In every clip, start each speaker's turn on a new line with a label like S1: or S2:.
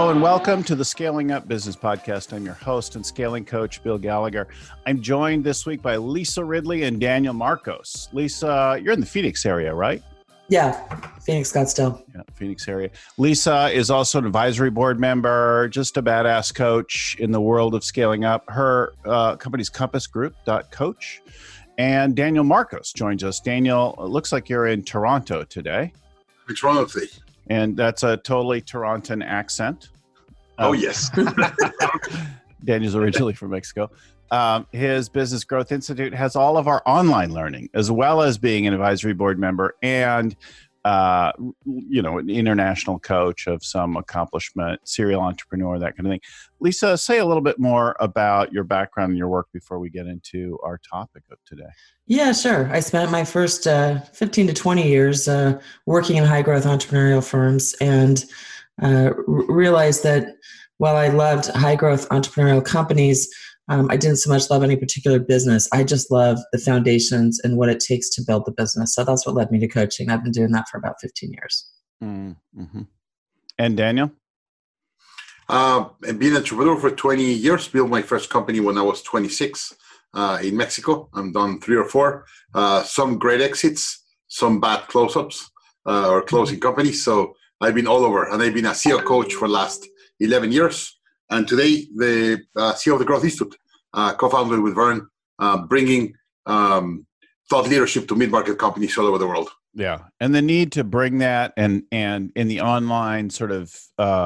S1: Hello and welcome to the Scaling Up Business Podcast. I'm your host and scaling coach, Bill Gallagher. I'm joined this week by Lisa Ridley and Daniel Marcos. Lisa, you're in the Phoenix area, right?
S2: Yeah, Phoenix, Scottsdale.
S1: Yeah, Phoenix area. Lisa is also an advisory board member, just a badass coach in the world of scaling up. Her company's compassgroup.coach. And Daniel Marcos joins us. Daniel, it looks like you're in Toronto today.
S3: In Toronto today.
S1: And that's a totally Torontan accent.
S3: Oh, yes.
S1: Daniel's originally from Mexico. His Business Growth Institute has all of our online learning, as well as being an advisory board member and, an international coach of some accomplishment, serial entrepreneur, that kind of thing. Lisa, say a little bit more about your background and your work before we get into our topic of today.
S2: Yeah, sure. I spent my first 15 to 20 years working in high growth entrepreneurial firms and realized that while I loved high growth entrepreneurial companies, I didn't so much love any particular business. I just love the foundations and what it takes to build the business. So that's what led me to coaching. I've been doing that for about 15 years.
S1: Mm-hmm. And Daniel?
S3: I've been an entrepreneur for 20 years, built my first company when I was 26 in Mexico. I've done 3 or 4, some great exits, some bad close-ups or closing companies. So I've been all over, and I've been a CEO coach for the last 11 years. And today, the CEO of the Growth Institute, co-founder with Vern, bringing thought leadership to mid-market companies all over the world.
S1: Yeah, and the need to bring that and in the online sort of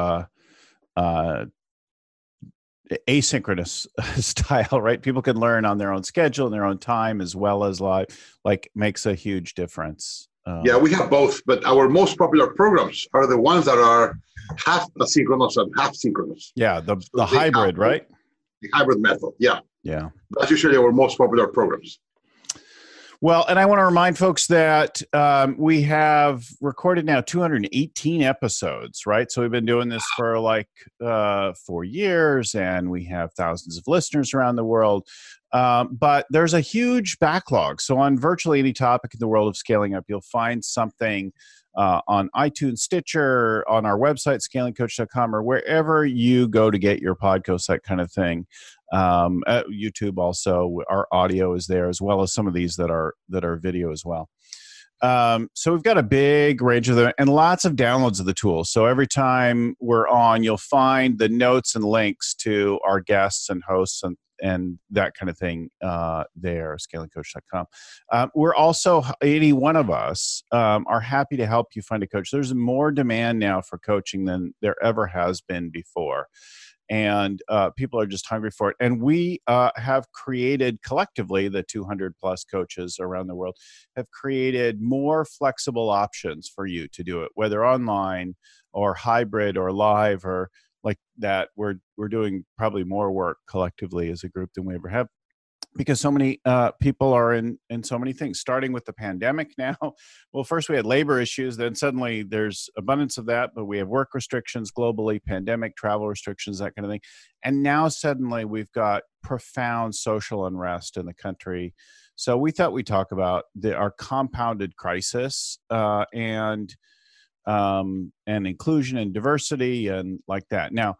S1: asynchronous style, right? People can learn on their own schedule and their own time as well as live, like makes a huge difference.
S3: Yeah, we have both, but our most popular programs are the ones that are half asynchronous and half synchronous.
S1: Yeah, the hybrid, right?
S3: The hybrid method, yeah.
S1: Yeah.
S3: That's usually our most popular programs.
S1: Well, and I want to remind folks that we have recorded now 218 episodes, right? So we've been doing this for 4 years, and we have thousands of listeners around the world. But there's a huge backlog. So on virtually any topic in the world of scaling up, you'll find something on iTunes, Stitcher, on our website, scalingcoach.com, or wherever you go to get your podcast, that kind of thing. At YouTube also, our audio is there, as well as some of these that are video as well. So we've got a big range of them and lots of downloads of the tools. So every time we're on, you'll find the notes and links to our guests and hosts and that kind of thing there, scalingcoach.com. We're also, any one of us are happy to help you find a coach. There's more demand now for coaching than there ever has been before. And people are just hungry for it. And we have created collectively, the 200 plus coaches around the world have created more flexible options for you to do it, whether online or hybrid or live or like that. We're doing probably more work collectively as a group than we ever have, because so many people are in so many things, starting with the pandemic now. Well, first we had labor issues, then suddenly there's abundance of that, but we have work restrictions globally, pandemic, travel restrictions, that kind of thing. And now suddenly we've got profound social unrest in the country. So we thought we'd talk about our compounded crisis and inclusion and diversity and like that. Now,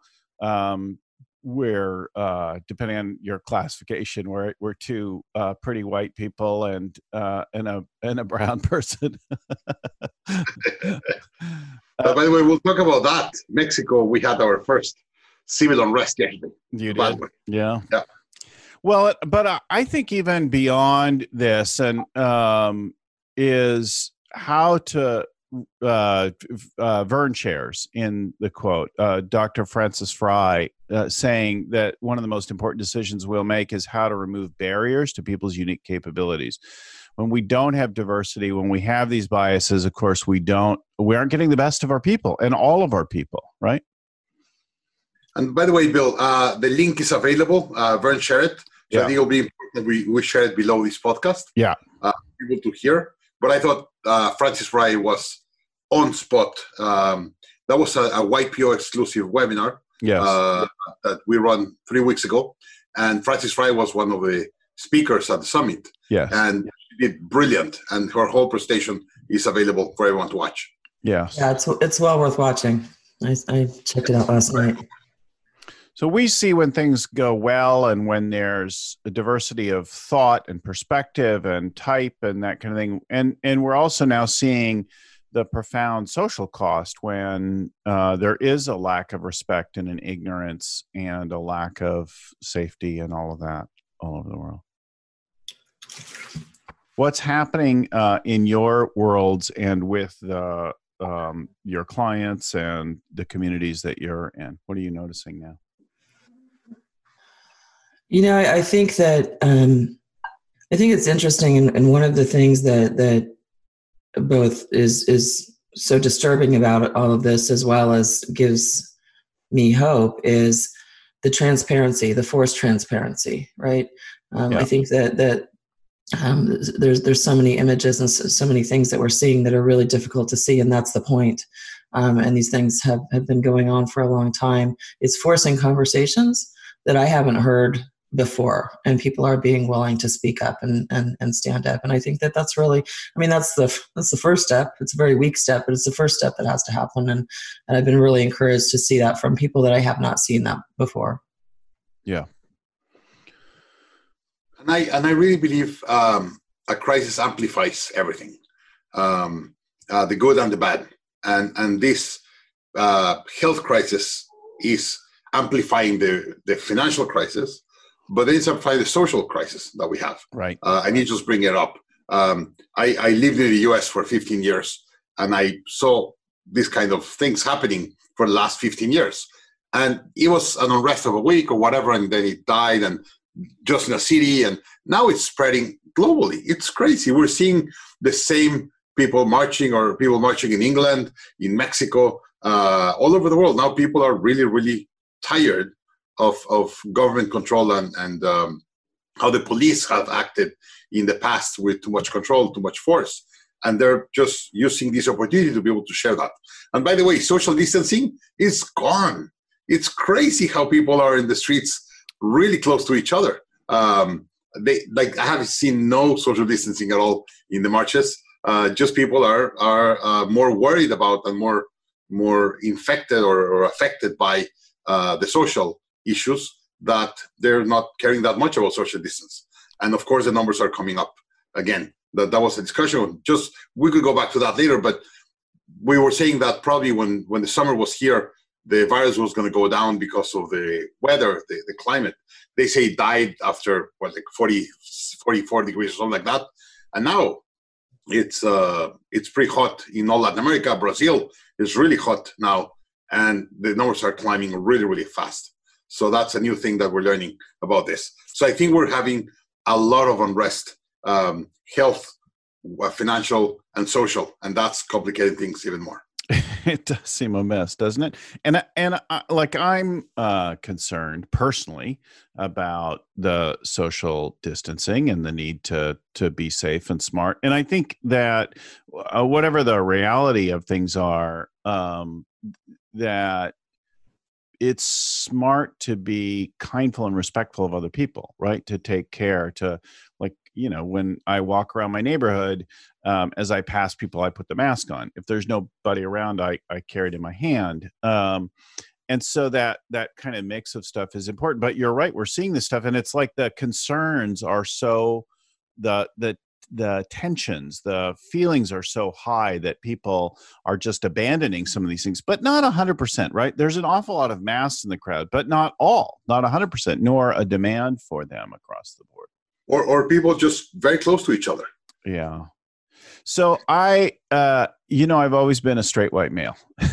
S1: we're depending on your classification, we're two pretty white people and a brown person.
S3: By the way, we'll talk about that. Mexico, we had our first civil unrest yesterday.
S1: You did, yeah. Well, but I think even beyond this, and is how to. Vern shares in the quote, Dr. Francis Frye saying that one of the most important decisions we'll make is how to remove barriers to people's unique capabilities. When we don't have diversity, when we have these biases, of course, we aren't getting the best of our people and all of our people, right?
S3: And by the way, Bill, the link is available. Vern shared it. So I think it'll be important we share it below this podcast.
S1: Yeah.
S3: People to hear. But I thought Francis Frye was on spot. That was a YPO exclusive webinar that we run 3 weeks ago. And Francis Frye was one of the speakers at the summit.
S1: Yes.
S3: And she did brilliant. And her whole presentation is available for everyone to watch.
S1: Yes.
S2: Yeah, it's well worth watching. I checked it out last night.
S1: So we see when things go well and when there's a diversity of thought and perspective and type and that kind of thing. And we're also now seeing the profound social cost when there is a lack of respect and an ignorance and a lack of safety and all of that all over the world. What's happening in your worlds and with your clients and the communities that you're in? What are you noticing now?
S2: I think that I think it's interesting, and one of the things that both is so disturbing about all of this, as well as gives me hope, is the transparency, the forced transparency, right? I think that there's so many images and so many things that we're seeing that are really difficult to see, and that's the point. And these things have been going on for a long time. It's forcing conversations that I haven't heard before, and people are being willing to speak up and stand up. And I think that's really, that's the first step. It's a very weak step, but it's the first step that has to happen. And I've been really encouraged to see that from people that I have not seen that before.
S1: Yeah.
S3: And I really believe a crisis amplifies everything, the good and the bad. And this health crisis is amplifying the financial crisis, but it's amplifying the social crisis that we have.
S1: Right.
S3: I need to just bring it up. I lived in the US for 15 years, and I saw this kind of things happening for the last 15 years. And it was an unrest of a week or whatever, and then it died, and just in a city, and now it's spreading globally. It's crazy. We're seeing the same people marching in England, in Mexico, all over the world. Now people are really, really tired of government control and how the police have acted in the past with too much control, too much force. And they're just using this opportunity to be able to share that. And by the way, social distancing is gone. It's crazy how people are in the streets really close to each other. I haven't seen no social distancing at all in the marches. Just people are more worried about and more infected or affected by the social issues, that they're not caring that much about social distance. And of course, the numbers are coming up again. That was a discussion. Just we could go back to that later, but we were saying that probably when the summer was here, the virus was going to go down because of the weather, the climate. They say it died after 44 degrees or something like that. And now it's pretty hot in all Latin America. Brazil is really hot now, and the numbers are climbing really, really fast. So that's a new thing that we're learning about this. So I think we're having a lot of unrest, health, financial, and social, and that's complicating things even more.
S1: It does seem a mess, doesn't it? And I'm concerned personally about the social distancing and the need to be safe and smart. And I think that whatever the reality of things are, that it's smart to be kindful and respectful of other people, right? To take care, to when I walk around my neighborhood, as I pass people, I put the mask on. If there's nobody around, I carry it in my hand. And so that kind of mix of stuff is important. But you're right, we're seeing this stuff, and it's like the concerns are so, the tensions, the feelings are so high that people are just abandoning some of these things, but not 100%, right? There's an awful lot of masks in the crowd, but not all, not 100%, nor a demand for them across the board.
S3: Or people just very close to each other.
S1: Yeah. So I've always been a straight white male.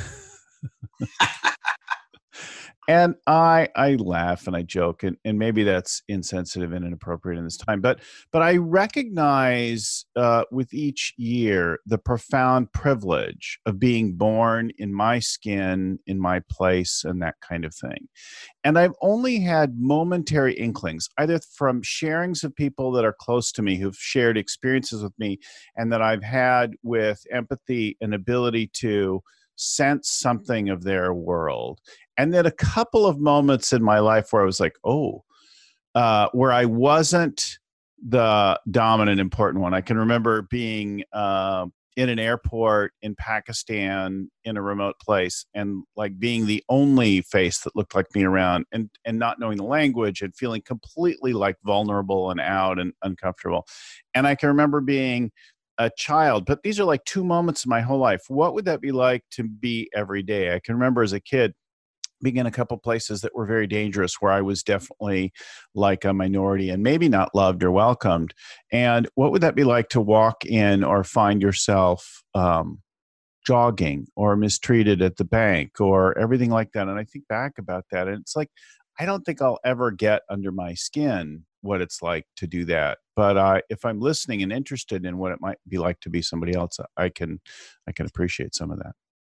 S1: And I laugh and I joke, and maybe that's insensitive and inappropriate in this time, but I recognize with each year the profound privilege of being born in my skin, in my place, and that kind of thing. And I've only had momentary inklings, either from sharings of people that are close to me who've shared experiences with me, and that I've had with empathy and ability to sense something of their world. And then a couple of moments in my life where I was like, where I wasn't the dominant important one. I can remember being in an airport in Pakistan in a remote place, and like being the only face that looked like me around, and not knowing the language and feeling completely like vulnerable and out and uncomfortable. And I can remember being a child, but these are like two moments in my whole life. What would that be like to be every day? I can remember as a kid being in a couple places that were very dangerous, where I was definitely like a minority and maybe not loved or welcomed. And what would that be like to walk in or find yourself jogging or mistreated at the bank or everything like that? And I think back about that, and it's like, I don't think I'll ever get under my skin what it's like to do that. But if I'm listening and interested in what it might be like to be somebody else, I can appreciate some of that.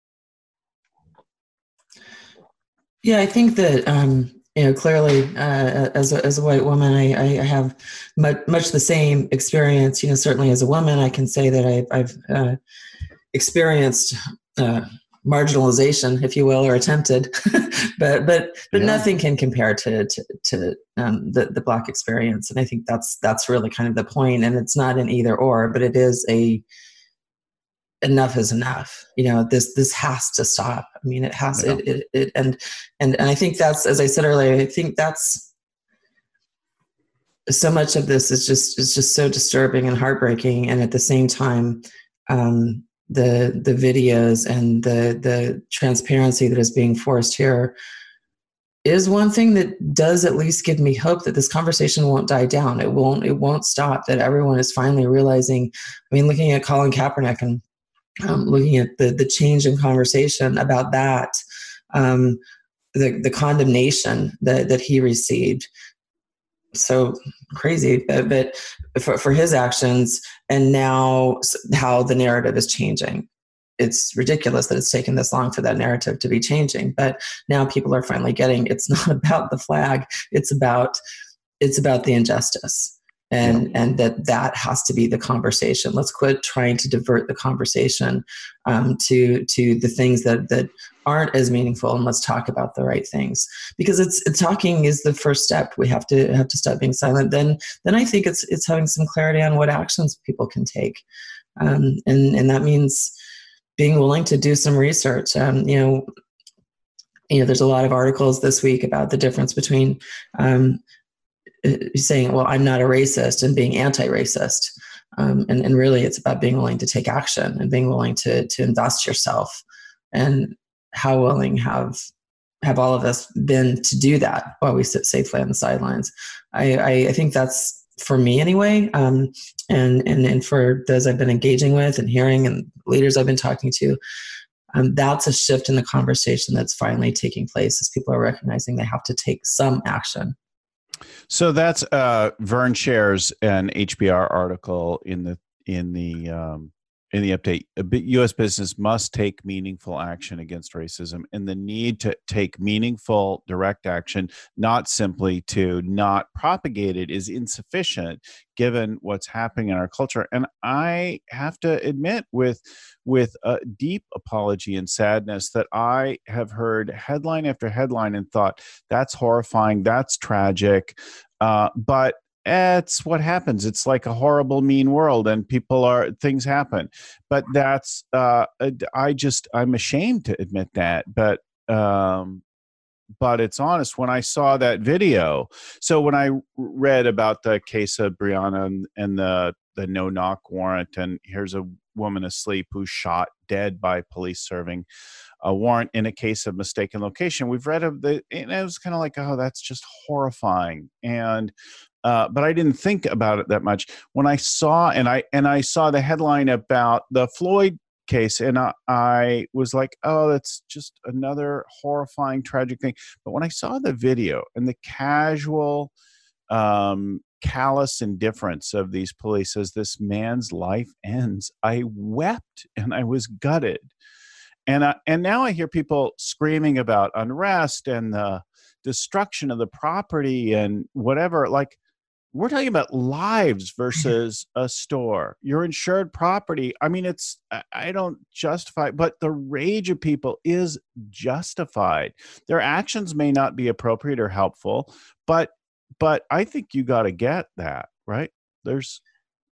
S2: Yeah, I think that clearly, as a white woman, I have much the same experience. Certainly as a woman, I can say that I've experienced marginalization, if you will, or attempted, but nothing can compare to the Black experience. And I think that's really kind of the point. And it's not an either or, but it is enough is enough. This has to stop. I mean, it has. Yeah. And I think that's, as I said earlier, I think that's so much of this is just so disturbing and heartbreaking. And at the same time, the videos and the transparency that is being forced here is one thing that does at least give me hope that this conversation won't die down. It won't stop. That everyone is finally realizing. I mean, looking at Colin Kaepernick and looking at the change in conversation about that, the condemnation that he received, so crazy, but for his actions, and now how the narrative is changing. It's ridiculous that it's taken this long for that narrative to be changing, but now people are finally getting it's not about the flag, it's about the injustice. And that has to be the conversation. Let's quit trying to divert the conversation to the things that aren't as meaningful, and let's talk about the right things. Because it's talking is the first step. We have to stop being silent. Then I think it's having some clarity on what actions people can take, and that means being willing to do some research. There's a lot of articles this week about the difference between saying, well, I'm not a racist, and being anti-racist. And really it's about being willing to take action and being willing to invest yourself. And how willing have all of us been to do that while we sit safely on the sidelines? I think that's, for me anyway, and for those I've been engaging with and hearing and leaders I've been talking to, that's a shift in the conversation that's finally taking place as people are recognizing they have to take some action.
S1: So that's Vern shares an HBR article in the update. U.S. business must take meaningful action against racism, and the need to take meaningful direct action, not simply to not propagate it, is insufficient given what's happening in our culture. And I have to admit, with a deep apology and sadness, that I have heard headline after headline and thought, that's horrifying, that's tragic, but it's what happens. It's like a horrible, mean world, and things happen. But that's, I'm ashamed to admit that, but it's honest. When I saw that video, so when I read about the case of Breonna and the no-knock warrant, and here's a woman asleep who's shot dead by police serving a warrant in a case of mistaken location. We've read of and it was kind of like, oh, that's just horrifying. And but I didn't think about it that much when I saw, and I saw the headline about the Floyd case, and I was like, oh, that's just another horrifying, tragic thing. But when I saw the video and the casual, callous indifference of these police as this man's life ends, I wept and I was gutted. And now I hear people screaming about unrest and the destruction of the property and whatever. Like, we're talking about lives versus a store. Your insured property. I mean, I don't justify, but the rage of people is justified. Their actions may not be appropriate or helpful, but I think you got to get that, right?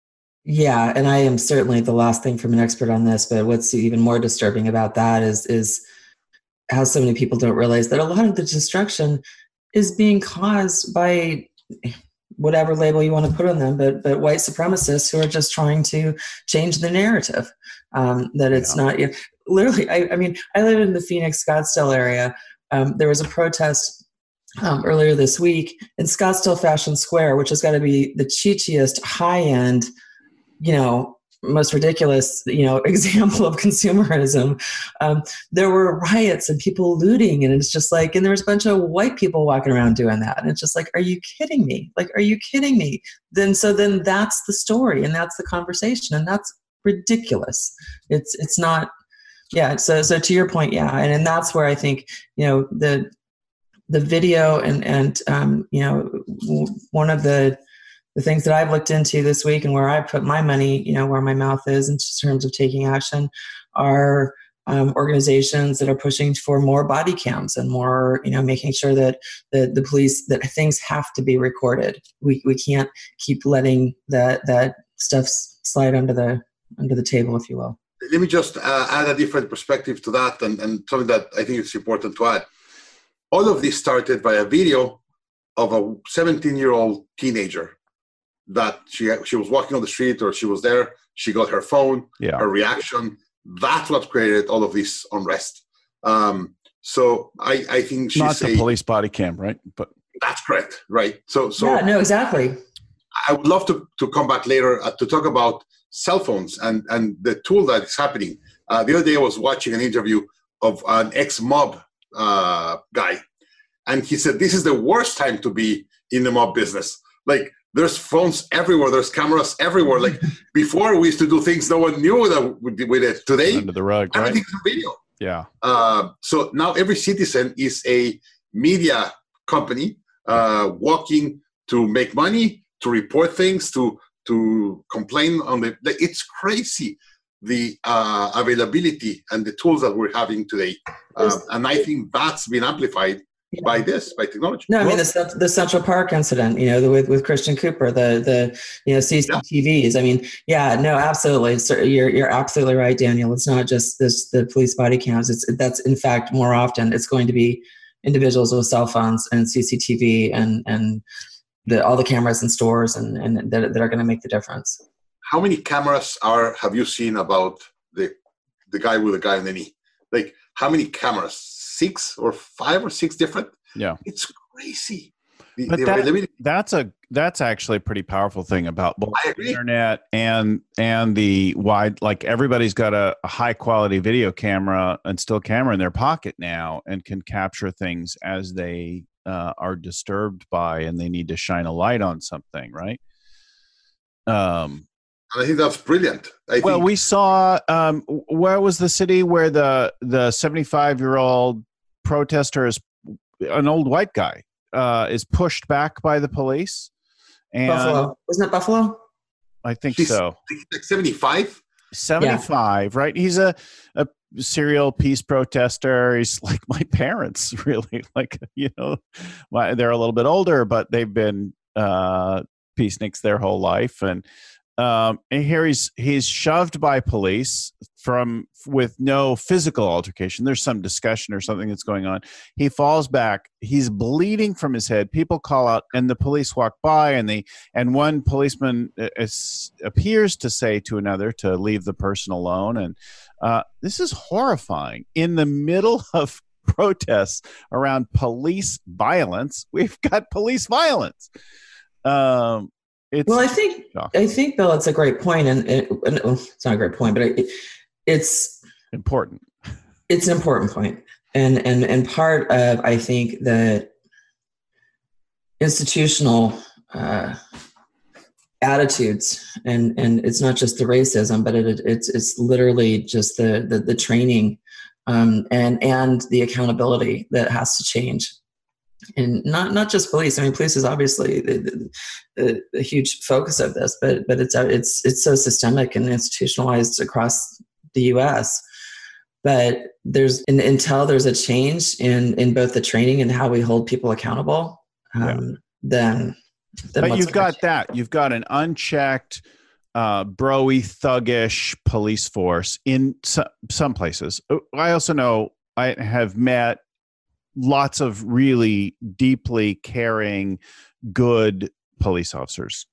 S2: Yeah, and I am certainly the last thing from an expert on this, but what's even more disturbing about that is how so many people don't realize that a lot of the destruction is being caused by whatever label you want to put on them, but white supremacists who are just trying to change the narrative. That it's not, you know, literally. I mean, I live in the Phoenix Scottsdale area. There was a protest earlier this week in Scottsdale Fashion Square, which has got to be the cheapiest, high end, you know, most ridiculous, you know, example of consumerism. There were riots and people looting, and it's just like, and there was a bunch of white people walking around doing that, and it's just like, are you kidding me? Like, are you kidding me? Then that's the story, and that's the conversation, and that's ridiculous. It's not, yeah. So to your point, yeah, and that's where I think, you know, the video and you know, one of the things that I've looked into this week and where I put my money, you know, where my mouth is in terms of taking action, are organizations that are pushing for more body cams and more, you know, making sure that the police, that things have to be recorded. We can't keep letting that stuff slide under the table, if you will.
S3: Let me just add a different perspective to that, and something that I think it's important to add. All of this started by a video of a 17-year-old teenager that she was walking on the street, or she was there, she got her phone, her reaction. That's what created all of this unrest. So I think she's
S1: not the police body cam, right? But
S3: that's correct, right? So
S2: yeah, no, exactly.
S3: I would love to come back later to talk about cell phones and the tool that is happening. The other day I was watching an interview of an ex-mob guy, and he said this is the worst time to be in the mob business. Like, there's phones everywhere, there's cameras everywhere. Like, before we used to do things no one knew that with it. Today,
S1: under the rug, right?
S3: Everything's a video.
S1: Yeah.
S3: So now every citizen is a media company working to make money, to report things, to complain on the. It's crazy, the availability and the tools that we're having today, and I think that's been amplified by technology.
S2: No, I mean the Central Park incident, you know, with Christian Cooper, the you know, CCTVs. I mean, yeah, no, absolutely. So you're absolutely right, Daniel. It's not just the police body cams. That's in fact more often it's going to be individuals with cell phones and CCTV and all the cameras in stores and that are going to make the difference.
S3: How many cameras have you seen about the guy with the guy on the knee? Like, how many cameras? 6 or 5 or 6 different.
S1: Yeah,
S3: it's crazy.
S1: That's actually a pretty powerful thing about both the internet and the wide. Like, everybody's got a high quality video camera and still camera in their pocket now, and can capture things as they are disturbed by, and they need to shine a light on something, right?
S3: I think that's brilliant.
S1: We saw, where was the city where the 75-year-old protester is an old white guy, is pushed back by the police. And
S2: Buffalo. Wasn't it Buffalo?
S1: I think so.
S3: Like 75?
S1: 75, yeah. Right? He's a serial peace protester. He's like my parents, really. Like, you know, they're a little bit older, but they've been peaceniks their whole life. And here he's shoved by police with no physical altercation. There's some discussion or something that's going on. He falls back. He's bleeding from his head. People call out, and the police walk by, and one policeman appears to say to another to leave the person alone. And this is horrifying. In the middle of protests around police violence, we've got police violence.
S2: I think, Bill, it's a great point, and it's not a great point, but it's
S1: important.
S2: It's an important point, and part of, I think, the institutional attitudes, and it's not just the racism, but it's literally just the training, and the accountability that has to change. And not just police. I mean, police is obviously the huge focus of this, but it's so systemic and institutionalized across the U.S. But until there's a change in both the training and how we hold people accountable, then.
S1: But you've got that. You've got an unchecked broy, thuggish police force in some places. I also know I have met lots of really deeply caring, good police officers.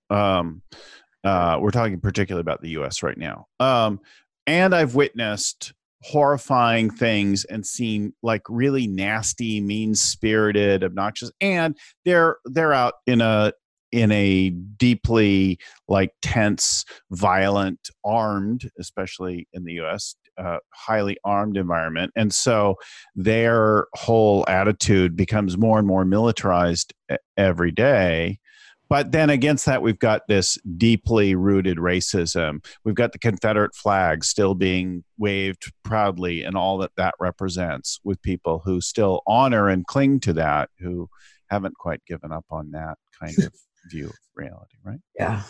S1: We're talking particularly about the U.S. right now. And I've witnessed horrifying things and seen like really nasty, mean-spirited, obnoxious, and they're out in a deeply like tense, violent, armed, especially in the U.S., highly armed environment. And so their whole attitude becomes more and more militarized every day. But then against that, we've got this deeply rooted racism. We've got the Confederate flag still being waved proudly and all that represents, with people who still honor and cling to that, who haven't quite given up on that kind of view of reality, right?
S2: Yeah.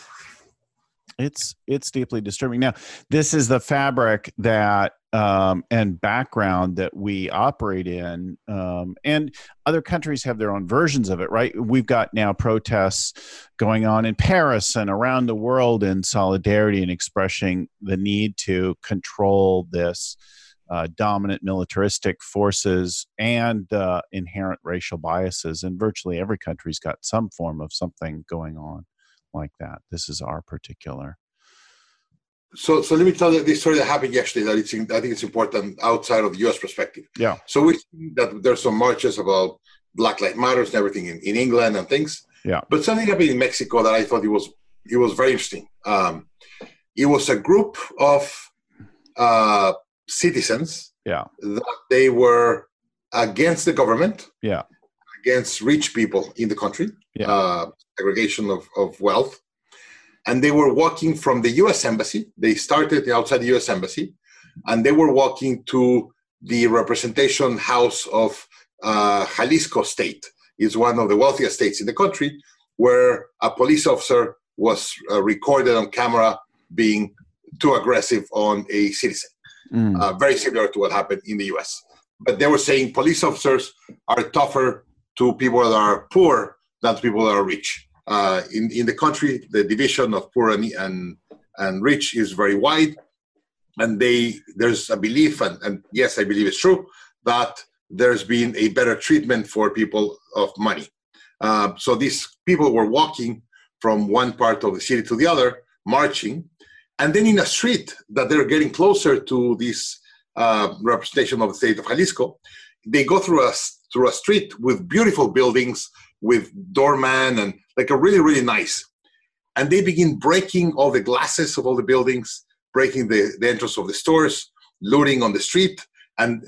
S1: It's deeply disturbing. Now, this is the fabric that and background that we operate in, and other countries have their own versions of it, right? We've got now protests going on in Paris and around the world in solidarity and expressing the need to control this dominant militaristic forces and inherent racial biases. And virtually every country's got some form of something going on like that. This is our particular.
S3: So let me tell you this story that happened yesterday that I think it's important outside of the U.S. perspective.
S1: Yeah.
S3: So we see that there's some marches about Black Lives Matter and everything in England and things.
S1: Yeah.
S3: But something happened in Mexico that I thought it was very interesting. It was a group of citizens.
S1: Yeah.
S3: That they were against the government.
S1: Yeah.
S3: Against rich people in the country.
S1: Yeah.
S3: Segregation of wealth. And they were walking from the U.S. Embassy. They started outside the U.S. Embassy, and they were walking to the representation house of Jalisco state. It's one of the wealthiest states in the country, where a police officer was recorded on camera being too aggressive on a citizen. Very similar to what happened in the U.S. But they were saying police officers are tougher to people that are poor than to people that are rich. In the country, the division of poor and rich is very wide, and there's a belief, and yes, I believe it's true, that there's been a better treatment for people of money. So these people were walking from one part of the city to the other, marching, and then in a street that they're getting closer to this representation of the state of Jalisco, they go through a street with beautiful buildings, with doorman and like a really, really nice. And they begin breaking all the glasses of all the buildings, breaking the entrance of the stores, looting on the street, and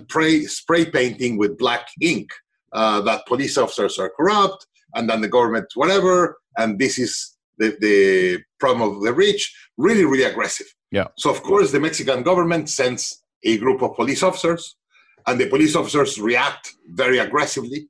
S3: spray painting with black ink that police officers are corrupt, and then the government, whatever, and this is the problem of the rich, really, really aggressive.
S1: Yeah.
S3: So, of course, the Mexican government sends a group of police officers, and the police officers react very aggressively.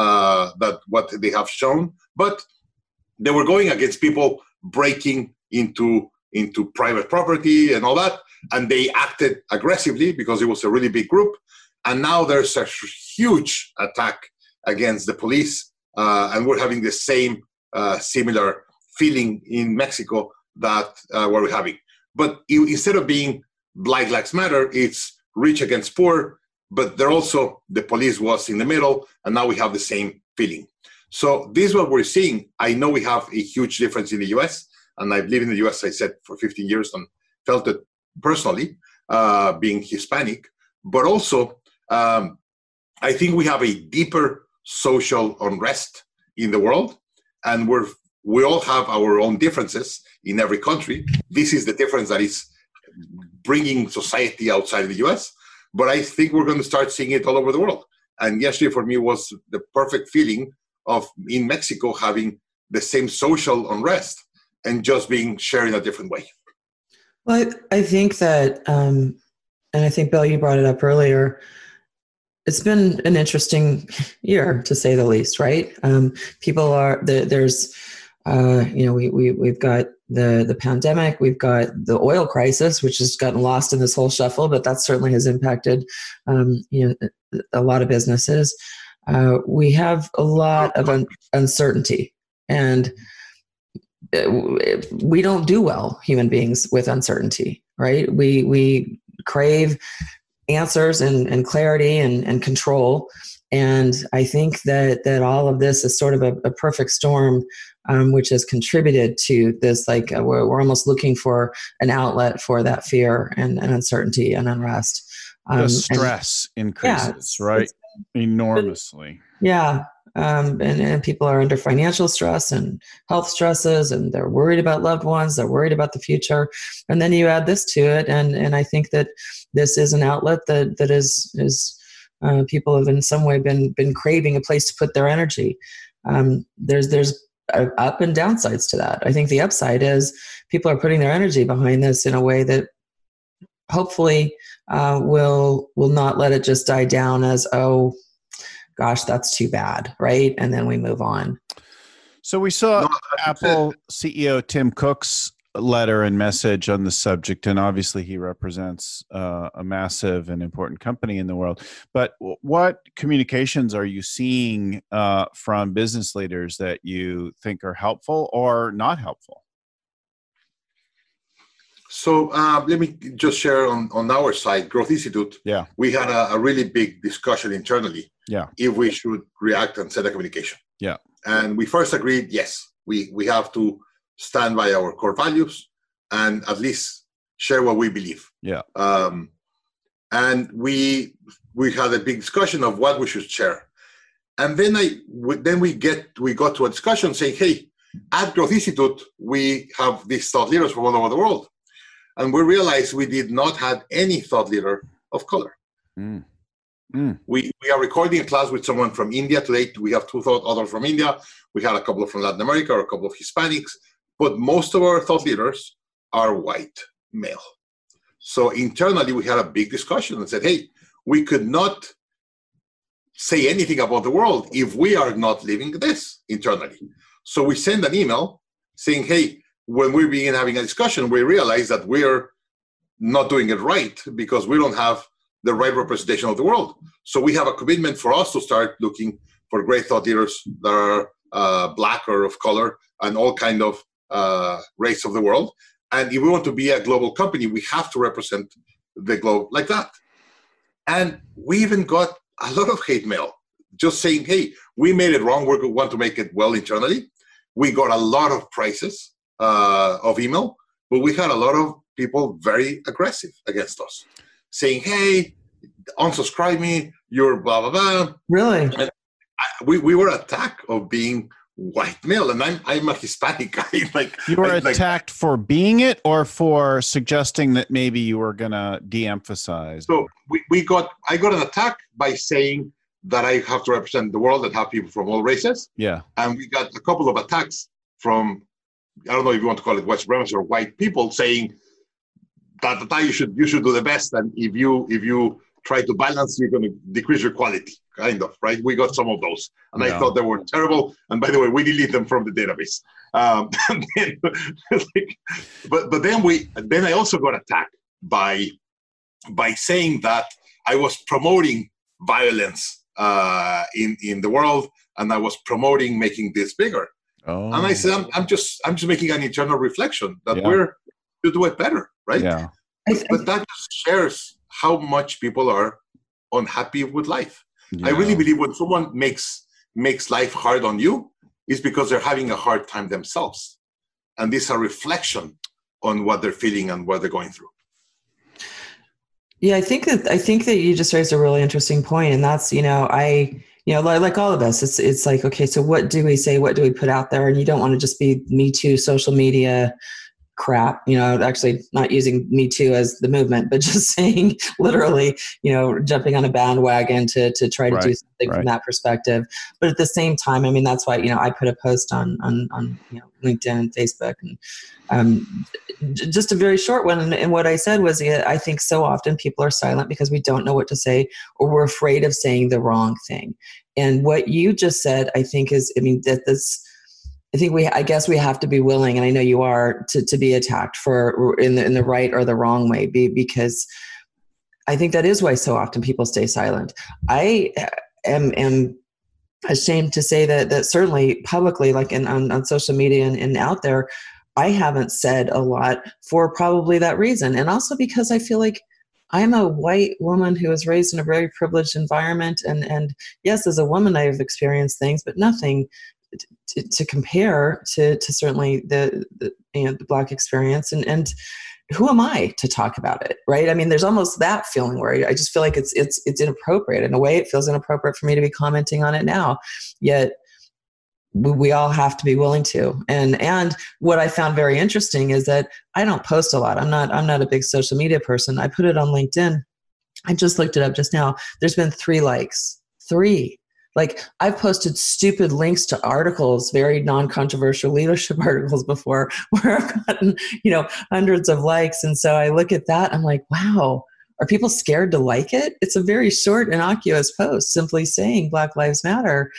S3: That what they have shown, but they were going against people breaking into private property and all that, and they acted aggressively because it was a really big group. And now there's a huge attack against the police, and we're having the same similar feeling in Mexico that what we're having. But instead of being Black Lives Matter, it's rich against poor. But they're also, the police was in the middle, and now we have the same feeling. So this is what we're seeing. I know we have a huge difference in the U.S., and I've lived in the U.S., I said, for 15 years and felt it personally, being Hispanic. But also, I think we have a deeper social unrest in the world, and we all have our own differences in every country. This is the difference that is bringing society outside of the U.S., but I think we're going to start seeing it all over the world. And yesterday for me was the perfect feeling of in Mexico having the same social unrest and just being shared in a different way.
S2: Well, I think that, and I think, Bill, you brought it up earlier, it's been an interesting year, to say the least, right? People are, there's, we've got the pandemic, we've got the oil crisis, which has gotten lost in this whole shuffle, but that certainly has impacted, a lot of businesses. We have a lot of uncertainty, and we don't do well, human beings, with uncertainty, right? We crave answers and clarity and control. And I think that all of this is sort of a perfect storm, which has contributed to this, like we're almost looking for an outlet for that fear and uncertainty and unrest.
S1: The stress increases, right? Enormously.
S2: Yeah. And people are under financial stress and health stresses, and they're worried about loved ones. They're worried about the future. And then you add this to it. And I think that this is an outlet that is people have in some way been craving a place to put their energy. There's up and downsides to that. I think the upside is people are putting their energy behind this in a way that hopefully will not let it just die down as, oh gosh, that's too bad, right? And then we move on.
S1: So we saw Apple CEO Tim Cook's letter and message on the subject, and obviously he represents a massive and important company in the world. But what communications are you seeing from business leaders that you think are helpful or not helpful?
S3: So let me just share on our side, Growth Institute.
S1: Yeah,
S3: we had a really big discussion internally.
S1: Yeah,
S3: if we should react and send a communication.
S1: Yeah,
S3: and we first agreed, yes, we have to stand by our core values and at least share what we believe.
S1: Yeah,
S3: and we had a big discussion of what we should share, and then we got to a discussion saying, hey, at Growth Institute we have these thought leaders from all over the world. And we realized we did not have any thought leader of color.
S1: Mm.
S3: We are recording a class with someone from India today. We have 2 thought authors from India. We had a couple from Latin America, or a couple of Hispanics, but most of our thought leaders are white male. So internally, we had a big discussion and said, hey, we could not say anything about the world if we are not living this internally. So we send an email saying, hey, when we begin having a discussion, we realize that we're not doing it right because we don't have the right representation of the world. So we have a commitment for us to start looking for great thought leaders that are Black or of color and all kind of race of the world. And if we want to be a global company, we have to represent the globe like that. And we even got a lot of hate mail just saying, hey, we made it wrong. We want to make it well internally. We got a lot of prizes of email, but we had a lot of people very aggressive against us, saying, hey, unsubscribe me, you're blah, blah, blah.
S2: Really?
S3: And we were attacked of being white male, and I'm a Hispanic guy. Like
S1: you were attacked for being it, or for suggesting that maybe you were going to de-emphasize?
S3: So I got an attack by saying that I have to represent the world and have people from all races.
S1: Yeah.
S3: And we got a couple of attacks from, I don't know if you want to call it white supremacists or white people, saying that you should do the best, and if you try to balance, you're going to decrease your quality, kind of, right? We got some of those, and I thought they were terrible. And by the way, we delete them from the database. But then I also got attacked by saying that I was promoting violence in the world, and I was promoting making this bigger.
S1: Oh.
S3: And I said, I'm just making an internal reflection that we're to do it better, right?
S1: Yeah.
S3: But that just shares how much people are unhappy with life.
S1: Yeah.
S3: I really believe when someone makes life hard on you, it's because they're having a hard time themselves, and this is a reflection on what they're feeling and what they're going through.
S2: Yeah, I think that you just raised a really interesting point, and that's like all of us, it's like, okay, so what do we say? What do we put out there? And you don't want to just be Me Too social media crap, actually not using Me Too as the movement, but just saying literally, jumping on a bandwagon to try to do something from that perspective. But at the same time, I mean, that's why, I put a post on LinkedIn and Facebook, and just a very short one. And what I said was, I think so often people are silent because we don't know what to say, or we're afraid of saying the wrong thing. And what you just said, I think I guess we have to be willing, and I know you are, to be attacked for in the right or the wrong way, because I think that is why so often people stay silent. I am ashamed to say that certainly publicly, like on social media and out there, I haven't said a lot for probably that reason. And also because I feel like I'm a white woman who was raised in a very privileged environment. And yes, as a woman, I've experienced things, but nothing to compare to certainly the Black experience. And who am I to talk about it, right? I mean, there's almost that feeling where I just feel like it's inappropriate. In a way, it feels inappropriate for me to be commenting on it now. Yet we all have to be willing to. And what I found very interesting is that I don't post a lot. I'm not a big social media person. I put it on LinkedIn. I just looked it up just now. There's been 3 likes. 3. Like, I've posted stupid links to articles, very non-controversial leadership articles before, where I've gotten, hundreds of likes. And so I look at that, I'm like, wow, are people scared to like it? It's a very short, innocuous post simply saying Black Lives Matter.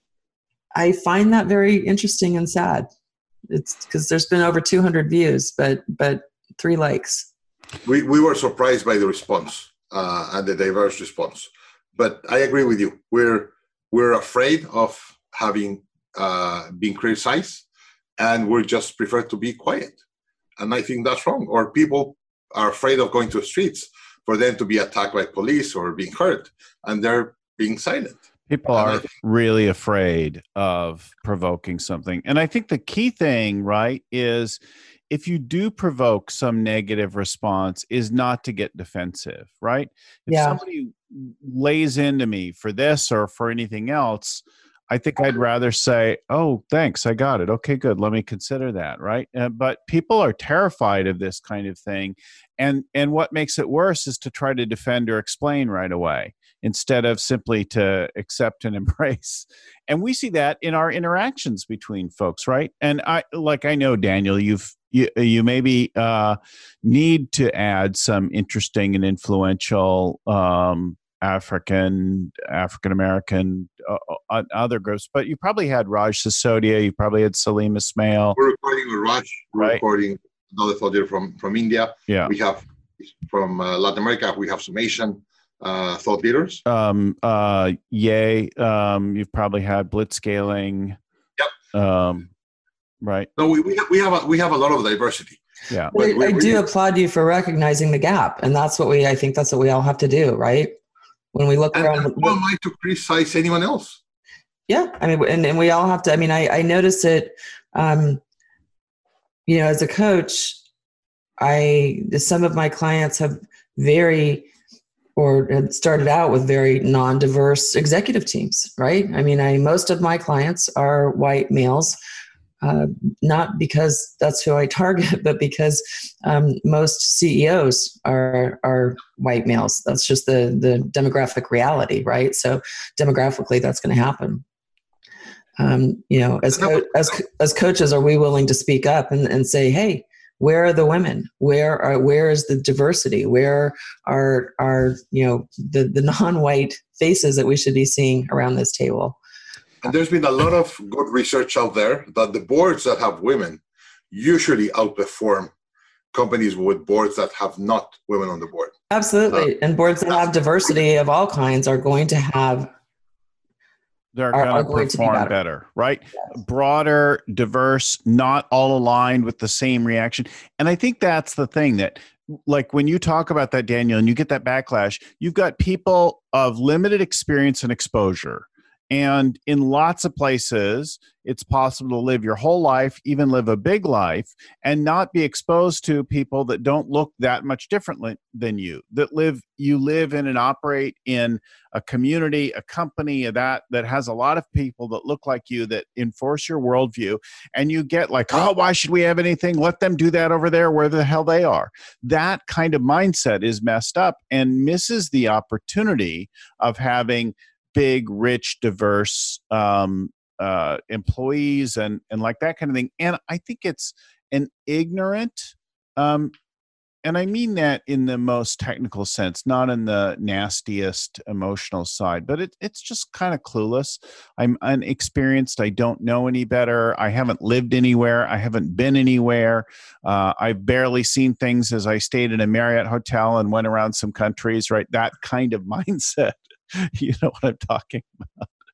S2: I find that very interesting and sad. It's because there's been over 200 views, but 3 likes.
S3: We were surprised by the response and the diverse response. But I agree with you. We're afraid of having being criticized, and we just prefer to be quiet. And I think that's wrong. Or people are afraid of going to the streets for them to be attacked by police or being hurt, and they're being silent.
S1: People are really afraid of provoking something. And I think the key thing, right, is if you do provoke some negative response, is not to get defensive, right? If somebody lays into me for this or for anything else, I think I'd rather say, oh, thanks, I got it. Okay, good. Let me consider that, right? But people are terrified of this kind of thing. And what makes it worse is to try to defend or explain right away, instead of simply to accept and embrace. And we see that in our interactions between folks, right? And I know, Daniel, you maybe need to add some interesting and influential African American other groups, but you probably had Raj Sisodia, you probably had Salim Ismail.
S3: We're recording with Raj. We're recording another thought leader from India.
S1: Yeah,
S3: we have from Latin America. We have some Asian thought leaders.
S1: You've probably had blitzscaling.
S3: Yep.
S1: Right.
S3: No, we have a lot of diversity.
S1: Yeah.
S2: I do applaud you for recognizing the gap, and I think that's what we all have to do, right? When we look around.
S3: Who am I to criticize anyone else?
S2: Yeah, I mean, and we all have to. I mean, I notice it. As a coach, some of my clients have had started out with very non-diverse executive teams, right? I mean, most of my clients are white males, not because that's who I target, but because most CEOs are white males. That's just the demographic reality, right? So demographically, that's going to happen. As coaches, are we willing to speak up and say, hey, where are the women? Where is the diversity? Where are the non-white faces that we should be seeing around this table?
S3: And there's been a lot of good research out there that the boards that have women usually outperform companies with boards that have not women on the board.
S2: Absolutely. And boards that have diversity of all kinds are going to have
S1: they're going to perform better, right? Yes. Broader, diverse, not all aligned with the same reaction. And I think that's the thing that, like, when you talk about that, Daniel, and you get that backlash, you've got people of limited experience and exposure. And in lots of places, it's possible to live your whole life, even live a big life, and not be exposed to people that don't look that much differently than you, you live in and operate in a community, a company that has a lot of people that look like you, that enforce your worldview. And you get like, oh, why should we have anything? Let them do that over there where the hell they are. That kind of mindset is messed up and misses the opportunity of having big, rich, diverse employees and like that kind of thing. And I think it's an ignorant, and I mean that in the most technical sense, not in the nastiest emotional side, but it's just kind of clueless. I'm unexperienced. I don't know any better. I haven't lived anywhere. I haven't been anywhere. I've barely seen things as I stayed in a Marriott hotel and went around some countries, right? That kind of mindset. You know what I'm talking about.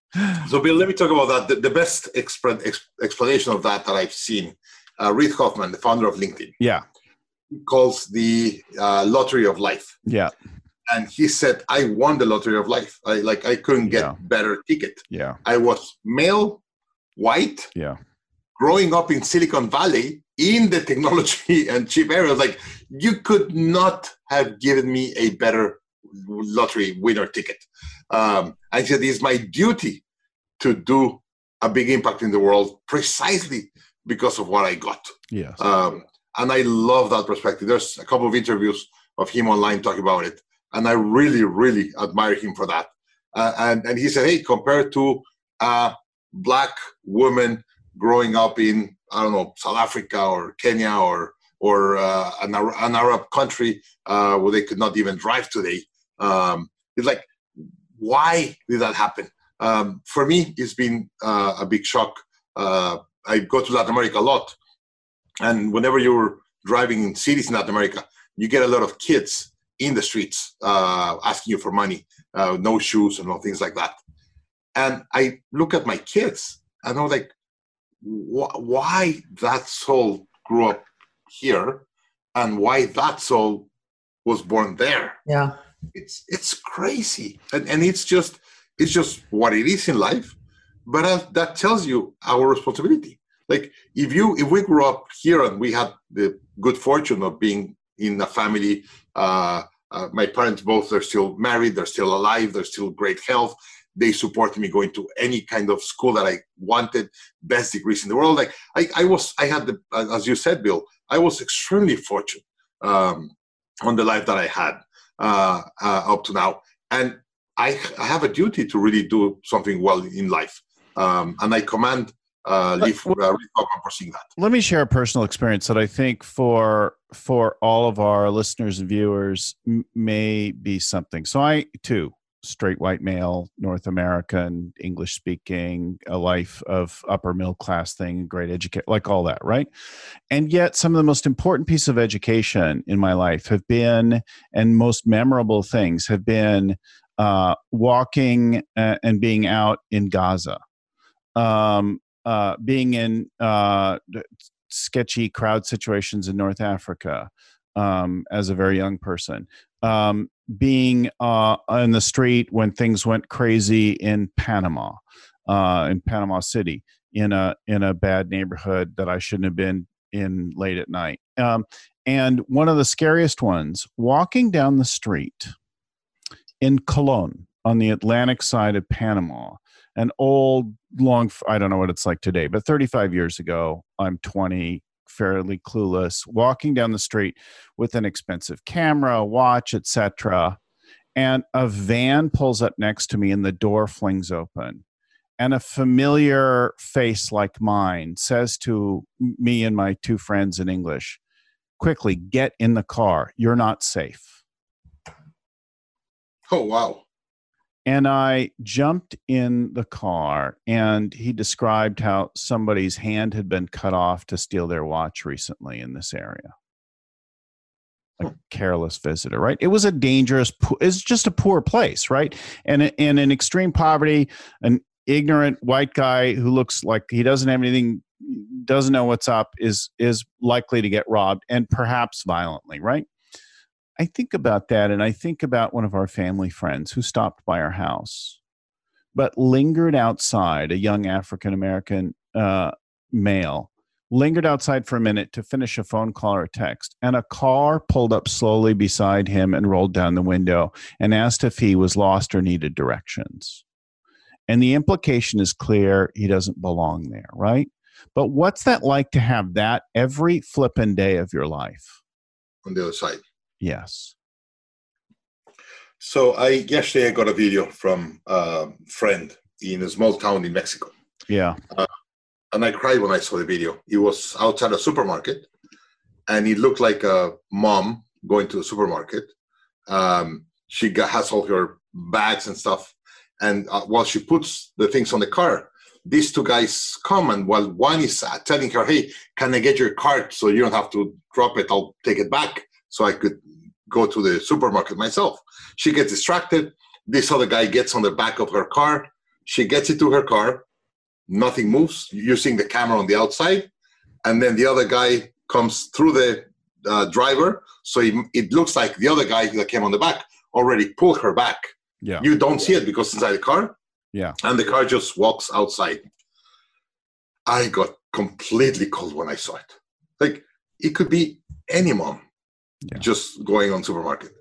S3: So, Bill, let me talk about that. The best explanation of that I've seen, Reid Hoffman, the founder of LinkedIn, calls the lottery of life.
S1: Yeah.
S3: And he said, I won the lottery of life. I couldn't get better ticket.
S1: Yeah.
S3: I was male, white, growing up in Silicon Valley in the technology and chip area. Like, you could not have given me a better lottery winner ticket. I said, it's my duty to do a big impact in the world precisely because of what I got.
S1: Yes.
S3: And I love that perspective. There's a couple of interviews of him online talking about it. And I really, really admire him for that. And he said, hey, compared to a black woman growing up in, I don't know, South Africa or Kenya or an Arab country where they could not even drive today, it's like, why did that happen? For me, it's been a big shock. I go to Latin America a lot. And whenever you're driving in cities in Latin America, you get a lot of kids in the streets asking you for money, no shoes and all things like that. And I look at my kids and I'm like, why that soul grew up here and why that soul was born there?
S2: Yeah.
S3: It's crazy. And it's just what it is in life. But that tells you our responsibility. Like if we grew up here and we had the good fortune of being in a family, my parents both are still married, they're still alive, they're still great health. They supported me going to any kind of school that I wanted, best degrees in the world. Like I had as you said, Bill, I was extremely fortunate on the life that I had up to now. And I have a duty to really do something well in life. And I commend Reid Hoffman for seeing that.
S1: Let me share a personal experience that I think for all of our listeners and viewers may be something. So I, too, straight white male, North American, English speaking, a life of upper middle class thing, great education, like all that, right? And yet some of the most important pieces of education in my life have been, and most memorable things have been walking and being out in Gaza, being in sketchy crowd situations in North Africa as a very young person, being on the street when things went crazy in Panama City, in a bad neighborhood that I shouldn't have been in late at night. And one of the scariest ones, walking down the street in Colón on the Atlantic side of Panama, an old, long, I don't know what it's like today, but 35 years ago, I'm 20, fairly clueless, walking down the street with an expensive camera, watch, etc. And a van pulls up next to me and the door flings open. And a familiar face like mine says to me and my two friends in English, quickly, get in the car. You're not safe.
S3: Oh, wow.
S1: And I jumped in the car, and he described how somebody's hand had been cut off to steal their watch recently in this area. A careless visitor, right? It was a dangerous, it's just a poor place, right? And in extreme poverty, an ignorant white guy who looks like he doesn't have anything, doesn't know what's up, is likely to get robbed, and perhaps violently, right? I think about that, and I think about one of our family friends who stopped by our house, but lingered outside, a young African-American male, lingered outside for a minute to finish a phone call or a text, and a car pulled up slowly beside him and rolled down the window and asked if he was lost or needed directions. And the implication is clear, he doesn't belong there, right? But what's that like to have that every flippin' day of your life?
S3: On the other side.
S1: Yes.
S3: So yesterday I got a video from a friend in a small town in Mexico.
S1: Yeah.
S3: And I cried when I saw the video. It was outside a supermarket, and it looked like a mom going to the supermarket. She has all her bags and stuff. And while she puts the things on the car, these two guys come, and while one is telling her, hey, can I get your cart so you don't have to drop it? I'll take it back so I could go to the supermarket myself. She gets distracted. This other guy gets on the back of her car. She gets into her car, nothing moves, using the camera on the outside, and then the other guy comes through the driver, so it looks like the other guy that came on the back already pulled her back.
S1: Yeah.
S3: You don't see it because it's inside the car.
S1: Yeah.
S3: And the car just walks outside. I got completely cold when I saw it. Like, it could be any mom just going on supermarket.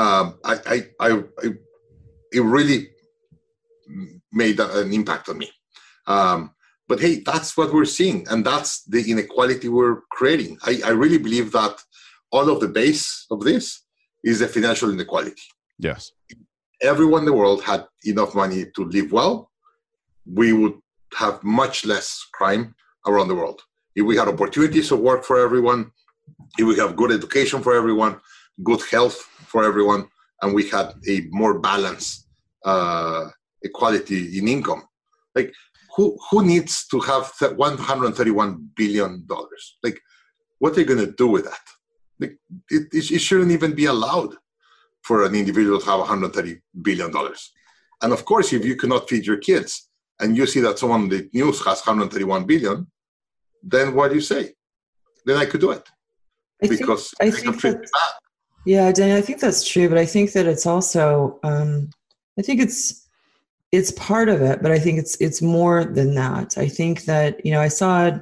S3: It really made an impact on me. But hey, that's what we're seeing, and that's the inequality we're creating. I really believe that all of the base of this is the financial inequality.
S1: Yes.
S3: Everyone in the world had enough money to live well, we would have much less crime around the world. If we had opportunities of work for everyone, if we have good education for everyone, good health for everyone, and we had a more balanced equality in income. Like, who needs to have $131 billion? Like, what are they going to do with that? Like, it shouldn't even be allowed for an individual to have $130 billion. And of course, if you cannot feed your kids and you see that someone in the news has 131 billion, then what do you say? Then I could do it. I think
S2: yeah, Danny, I think that's true, but I think that it's also, I think it's part of it, but I think it's more than that. I think that, I saw it,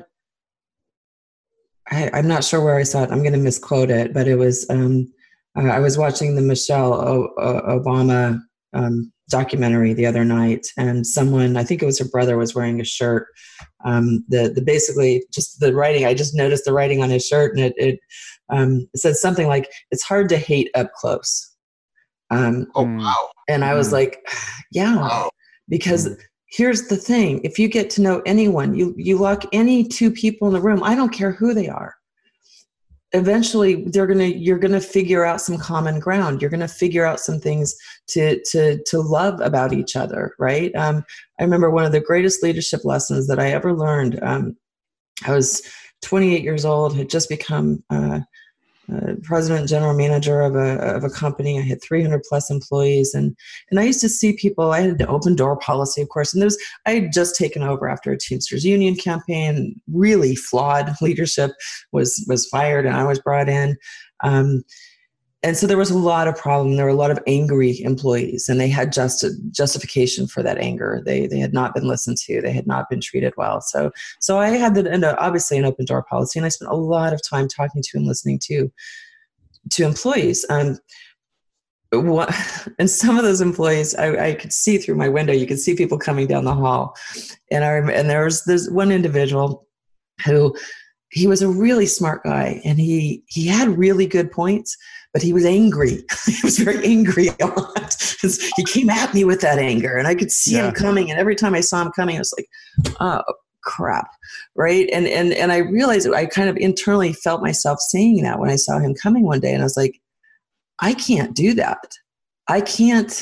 S2: I'm not sure where I saw it. I'm going to misquote it, but it was, I was watching the Michelle Obama documentary the other night, and someone, I think it was her brother, was wearing a shirt. The basically just the writing, I just noticed the writing on his shirt, and it said something like, "It's hard to hate up close."
S3: Oh, wow.
S2: And I was like, yeah,
S3: wow.
S2: Because here's the thing. If you get to know anyone, you lock any two people in the room, I don't care who they are. Eventually you're going to figure out some common ground. You're going to figure out some things to love about each other. Right. I remember one of the greatest leadership lessons that I ever learned. I was 28 years old, had just become, president and general manager of a company. I had 300 plus employees, and I used to see people. I had an open door policy, of course, and I had just taken over after a Teamsters union campaign. Really flawed leadership was fired, and I was brought in. And so there was a lot of problem. There were a lot of angry employees, and they had justification for that anger. They had not been listened to. They had not been treated well. So I had obviously an open door policy, and I spent a lot of time talking to and listening to employees. And some of those employees, I could see through my window. You could see people coming down the hall, and there's one individual who, he was a really smart guy, and he had really good points, but he was angry. He was very angry a lot. He came at me with that anger, and I could see him coming. And every time I saw him coming, I was like, oh, crap. Right. And I realized I kind of internally felt myself saying that when I saw him coming one day, and I was like, I can't do that. I can't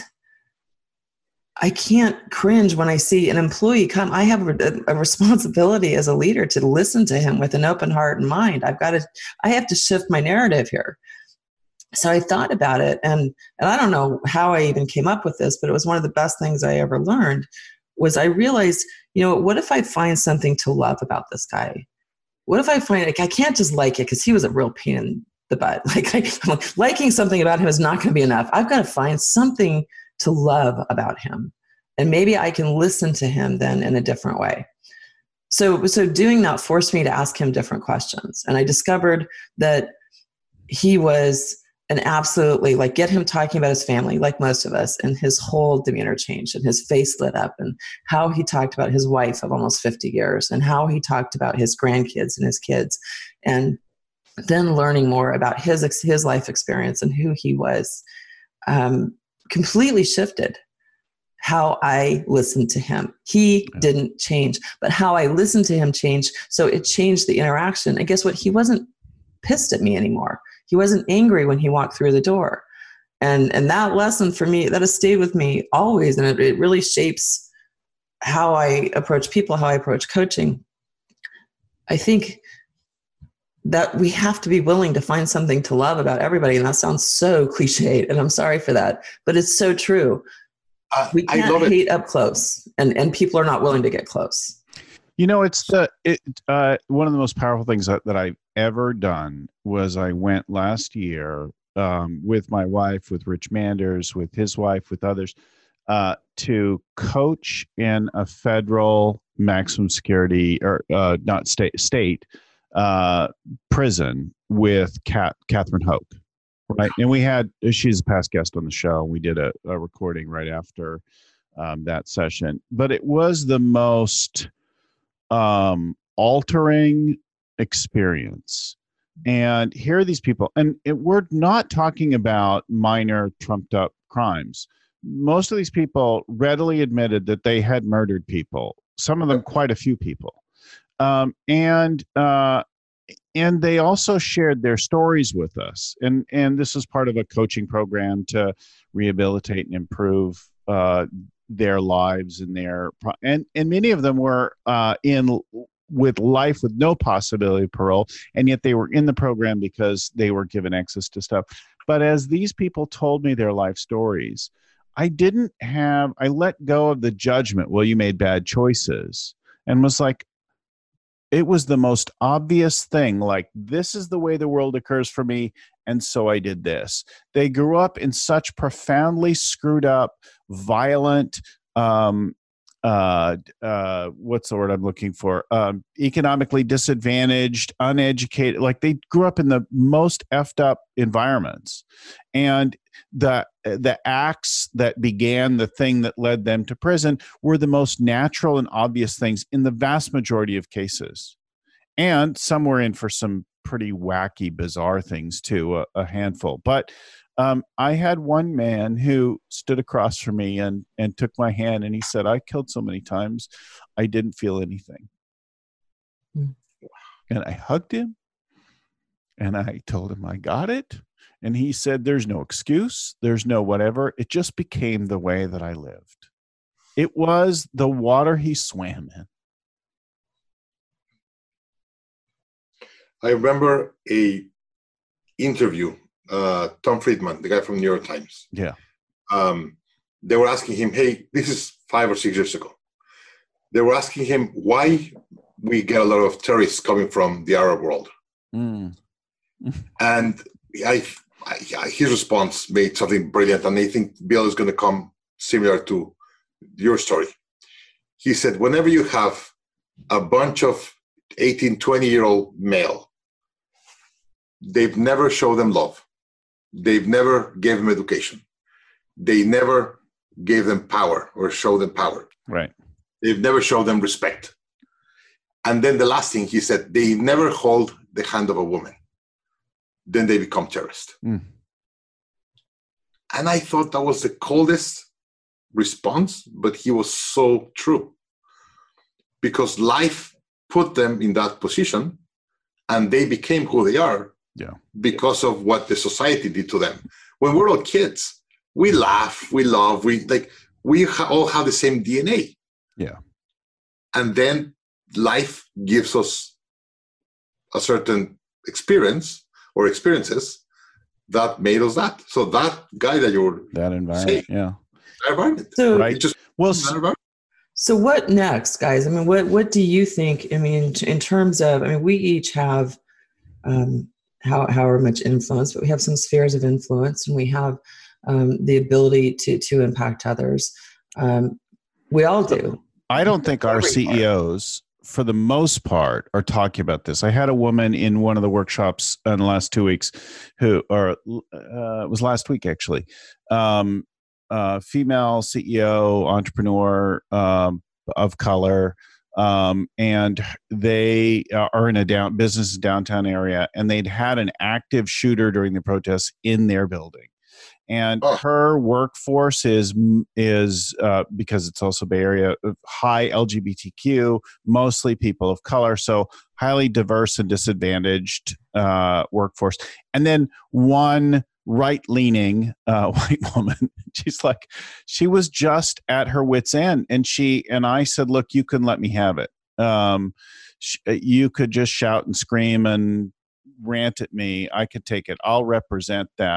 S2: cringe when I see an employee come. I have a responsibility as a leader to listen to him with an open heart and mind. I have to shift my narrative here. So I thought about it, and I don't know how I even came up with this, but it was one of the best things I ever learned. Was I realized, what if I find something to love about this guy? What if I find, I can't just like it because he was a real pain in the butt. Liking something about him is not going to be enough. I've got to find something to love about him, and maybe I can listen to him then in a different way. So doing that forced me to ask him different questions, and I discovered that he was an absolutely, get him talking about his family, like most of us, and his whole demeanor changed, and his face lit up, and how he talked about his wife of almost 50 years, and how he talked about his grandkids and his kids, and then learning more about his life experience and who he was, completely shifted how I listened to him. He didn't change, but how I listened to him changed. So it changed the interaction. And guess what? He wasn't pissed at me anymore. He wasn't angry when he walked through the door. And that lesson for me, that has stayed with me always. And it really shapes how I approach people, how I approach coaching. I think that we have to be willing to find something to love about everybody. And that sounds so cliched, and I'm sorry for that, but it's so true. We
S3: I
S2: can't
S3: love it.
S2: hate up close, and people are not willing to get close.
S1: It's one of the most powerful things that I've ever done was I went last year with my wife, with Rich Manders, with his wife, with others, to coach in a federal maximum security or not state prison with Catherine Hoke. Right. And she's a past guest on the show. We did a recording right after that session, but it was the most altering experience. And here are these people, and we're not talking about minor trumped up crimes. Most of these people readily admitted that they had murdered people, some of them quite a few people. And they also shared their stories with us. And this is part of a coaching program to rehabilitate and improve their lives and many of them were in with life with no possibility of parole, and yet they were in the program because they were given access to stuff. But as these people told me their life stories, I let go of the judgment, well, you made bad choices, and was like, it was the most obvious thing. Like, this is the way the world occurs for me, and so I did this. They grew up in such profoundly screwed up, violent, what's the word I'm looking for? Economically disadvantaged, uneducated. Like, they grew up in the most effed up environments, and the acts that began the thing that led them to prison were the most natural and obvious things in the vast majority of cases. And some were in for some pretty wacky, bizarre things too, a handful. But I had one man who stood across from me and took my hand, and he said, I killed so many times, I didn't feel anything. And I hugged him, and I told him I got it. And he said, there's no excuse, there's no whatever. It just became the way that I lived. It was the water he swam in.
S3: I remember a interview, Tom Friedman, the guy from New York Times.
S1: Yeah.
S3: They were asking him, hey, this is 5 or 6 years ago. They were asking him why we get a lot of terrorists coming from the Arab world. And his response made something brilliant. And I think Bill is going to come similar to your story. He said, whenever you have a bunch of 18, 20-year-old male, they've never showed them love. They've never gave them education. They never gave them power or showed them power.
S1: Right.
S3: They've never showed them respect. And then the last thing he said, they never hold the hand of a woman. Then they become terrorists. And I thought that was the coldest response, but he was so true. Because life put them in that position, and they became who they are because of what the society did to them. When we're all kids, we laugh, we love, all have the same DNA.
S1: Yeah. And
S3: then life gives us a certain experience or experiences that made us that. So that guy that you were
S1: that environment,
S3: that environment.
S2: So,
S1: right.
S2: So what next, guys? I mean, what do you think? I mean, in terms of, we each have however much influence, but we have some spheres of influence, and we have the ability to impact others. We all do.
S1: I don't think our CEOs, for the most part, are talking about this. I had a woman in one of the workshops in the last 2 weeks it was last week actually, female CEO, entrepreneur of color, and they are in a business downtown area, and they'd had an active shooter during the protests in their building. And her workforce is because it's also Bay Area, high LGBTQ, mostly people of color, so highly diverse and disadvantaged workforce. And then one right-leaning white woman, she was just at her wit's end, and I said, look, you can let me have it. You could just shout and scream and rant at me. I could take it. I'll represent that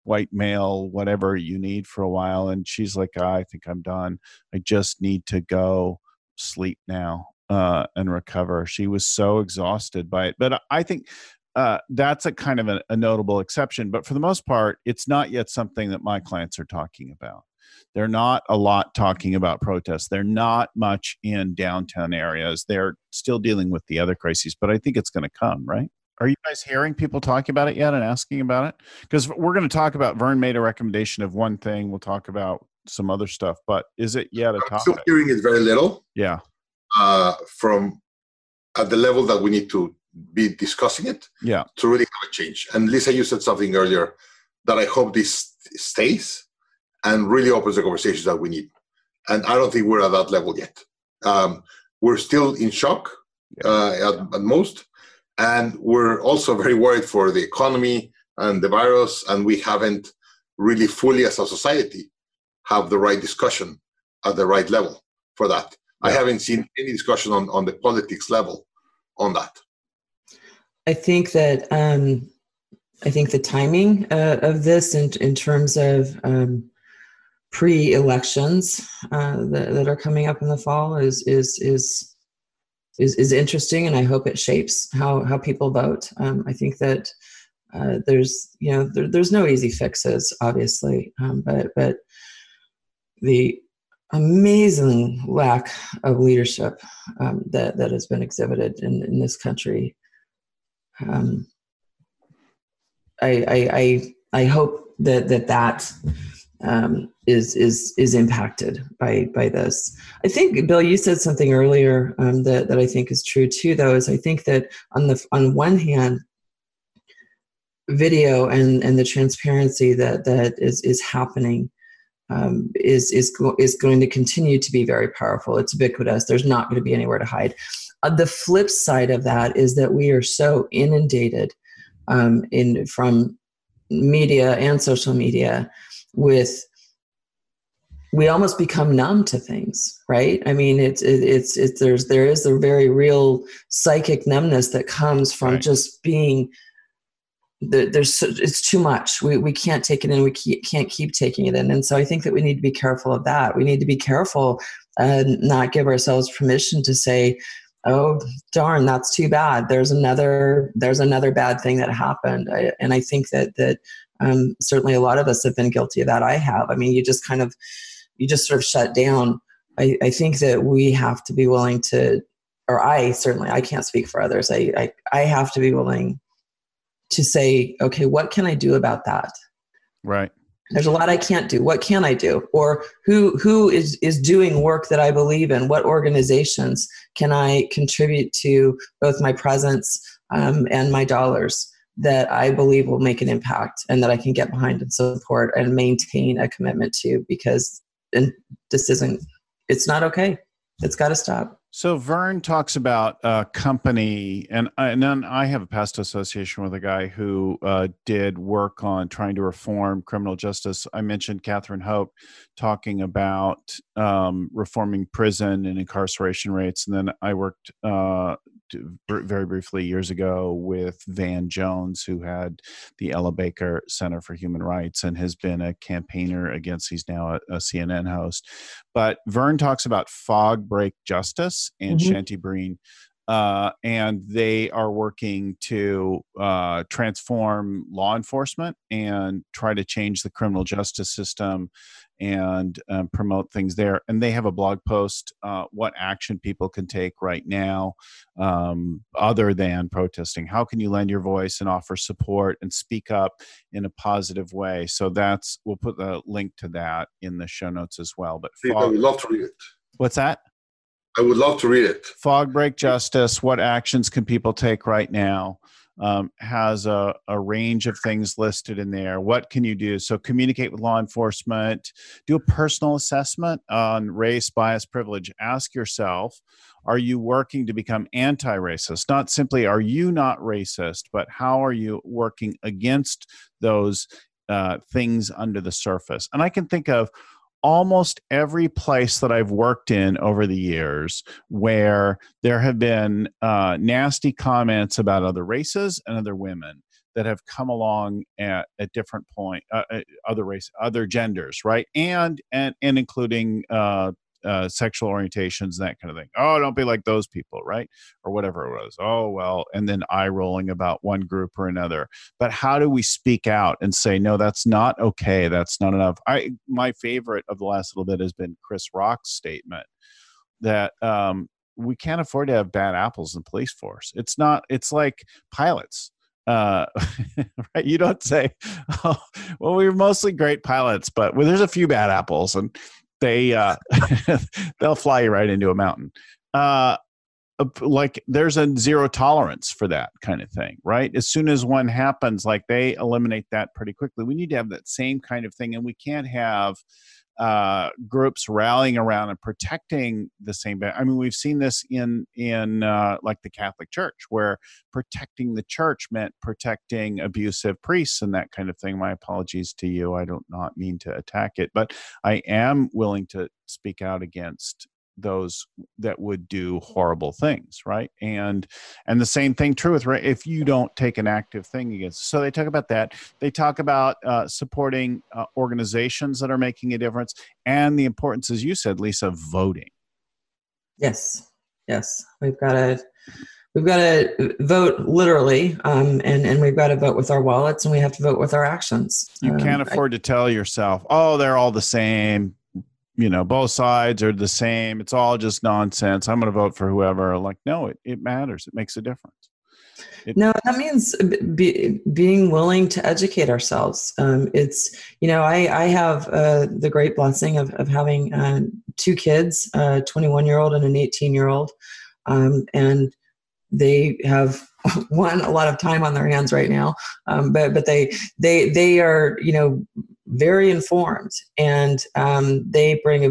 S1: white male, whatever you need for a while. And she's like, I think I'm done. I just need to go sleep now and recover. She was so exhausted by it. But I think that's a kind of a notable exception. But for the most part, it's not yet something that my clients are talking about. They're not a lot talking about protests. They're not much in downtown areas. They're still dealing with the other crises, but I think it's going to come, right? Are you guys hearing people talking about it yet and asking about it? Because we're going to talk about, Vern made a recommendation of one thing. We'll talk about some other stuff, but is it yet a topic?
S3: I'm still hearing it very little.
S1: Yeah.
S3: From at the level that we need to be discussing it.
S1: Yeah.
S3: To really have a change. And Lisa, you said something earlier that I hope this stays and really opens the conversations that we need. And I don't think we're at that level yet. We're still in shock at most. And we're also very worried for the economy and the virus. And we haven't really fully, as a society, have the right discussion at the right level for that. Yeah. I haven't seen any discussion on the politics level on that.
S2: I think that the timing of this in terms of pre-elections that are coming up in the fall is interesting, and I hope it shapes how people vote. I think that there's no easy fixes, obviously, but the amazing lack of leadership that has been exhibited in this country. I hope that is impacted by this. I think, Bill, you said something earlier that I think is true too, though, is I think that on one hand, video and the transparency that is happening is going to continue to be very powerful. It's ubiquitous. There's not going to be anywhere to hide. The flip side of that is that we are so inundated from media and social media we almost become numb to things, right? I mean, there is a very real psychic numbness that comes from just being it's too much. We can't take it in. We can't keep taking it in. And so I think that we need to be careful of that. We need to be careful and not give ourselves permission to say, oh, darn, that's too bad. There's another bad thing that happened. And I think that certainly a lot of us have been guilty of that. I have. I mean, you just sort of shut down. I think that we have to be willing to, or I can't speak for others. I have to be willing to say, okay, what can I do about that?
S1: Right.
S2: There's a lot I can't do. What can I do? Or who is doing work that I believe in? What organizations can I contribute to, both my presence and my dollars, that I believe will make an impact and that I can get behind and support and maintain a commitment to? Because it's not okay. It's got to stop.
S1: So Vern talks about a company, and then I have a past association with a guy who did work on trying to reform criminal justice. I mentioned Catherine Hope talking about reforming prison and incarceration rates, and then I worked very briefly years ago with Van Jones, who had the Ella Baker Center for Human Rights and has been a campaigner against, he's now a CNN host. But Vern talks about Fog Break Justice and Shanti Breen, and they are working to transform law enforcement and try to change the criminal justice system and promote things there. And they have a blog post, what action people can take right now other than protesting. How can you lend your voice and offer support and speak up in a positive way? So we'll put the link to that in the show notes as well. But
S3: I would love to read it.
S1: What's that?
S3: I would love to read it.
S1: Fog Break Justice, what actions can people take right now? Has a range of things listed in there. What can you do? So communicate with law enforcement, do a personal assessment on race, bias, privilege. Ask yourself, are you working to become anti-racist? Not simply, are you not racist, but how are you working against those things under the surface? And I can think of almost every place that I've worked in over the years where there have been nasty comments about other races and other women. that have come along at different point, other race, other genders, right, and including sexual orientations, that kind of thing. Oh, don't be like those people, right, or whatever it was. Oh well, and then eye rolling about one group or another. But how do we speak out and say, no, that's not okay, that's not enough? My favorite of the last little bit has been Chris Rock's statement that we can't afford to have bad apples in the police force. It's like pilots. Right? You don't say, oh, well, we were mostly great pilots, but there's a few bad apples, and they they'll fly you right into a mountain. Like there's a zero tolerance for that kind of thing, right? As soon as one happens, like they eliminate that pretty quickly. We need to have that same kind of thing, and we can't have groups rallying around and protecting the same. I mean, we've seen this in like the Catholic Church, where protecting the church meant protecting abusive priests and that kind of thing. My apologies to you. I don't not mean to attack it, but I am willing to speak out against those that would do horrible things, right? And the same thing true with, right, if you don't take an active thing against. So they talk about that. They talk about supporting organizations that are making a difference, and the importance, as you said, Lisa, of voting.
S2: Yes, we've got to vote literally, and we've got to vote with our wallets, and we have to vote with our actions.
S1: You can't afford to tell yourself, oh, they're all the same. You know, both sides are the same. It's all just nonsense. I'm going to vote for whoever. Like, no, it matters. It makes a difference.
S2: No, that means being willing to educate ourselves. It's, you know, I have the great blessing of having two kids, a 21-year-old and an 18-year-old. And they have a lot of time on their hands right now. But they are, you know, very informed, and they bring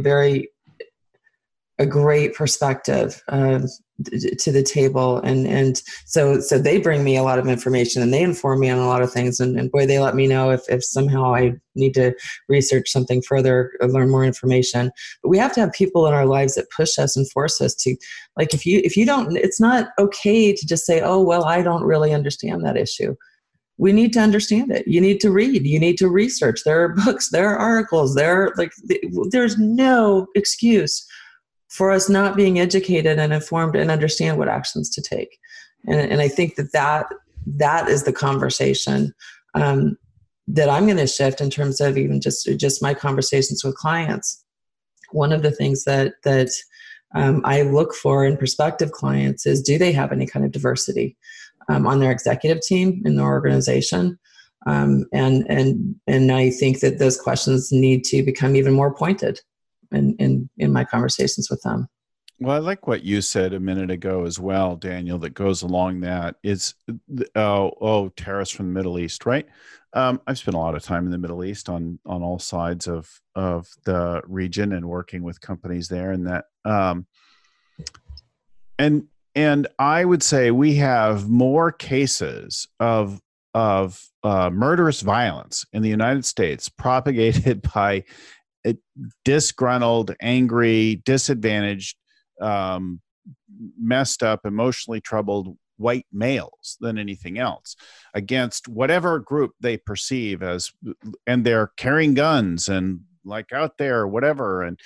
S2: a great perspective to the table, and so they bring me a lot of information, and they inform me on a lot of things, and boy, they let me know if somehow I need to research something further or learn more information. But we have to have people in our lives that push us and force us to, like, if you don't, it's not okay to just say, oh well, I don't really understand that issue. We need to understand it. You need to read. You need to research. There are books. There are articles. There's no excuse for us not being educated and informed and understand what actions to take. And I think that is the conversation that I'm going to shift in terms of even just my conversations with clients. One of the things that I look for in prospective clients is, do they have any kind of diversity on their executive team, in their organization? And I think that those questions need to become even more pointed in my conversations with them.
S1: Well, I like what you said a minute ago as well, Daniel, that goes along that is, terrorists from the Middle East, right? I've spent a lot of time in the Middle East on all sides of the region and working with companies there, and that, and I would say we have more cases of murderous violence in the United States propagated by disgruntled, angry, disadvantaged, messed up, emotionally troubled white males than anything else, against whatever group they perceive as, and they're carrying guns and like out there, whatever. And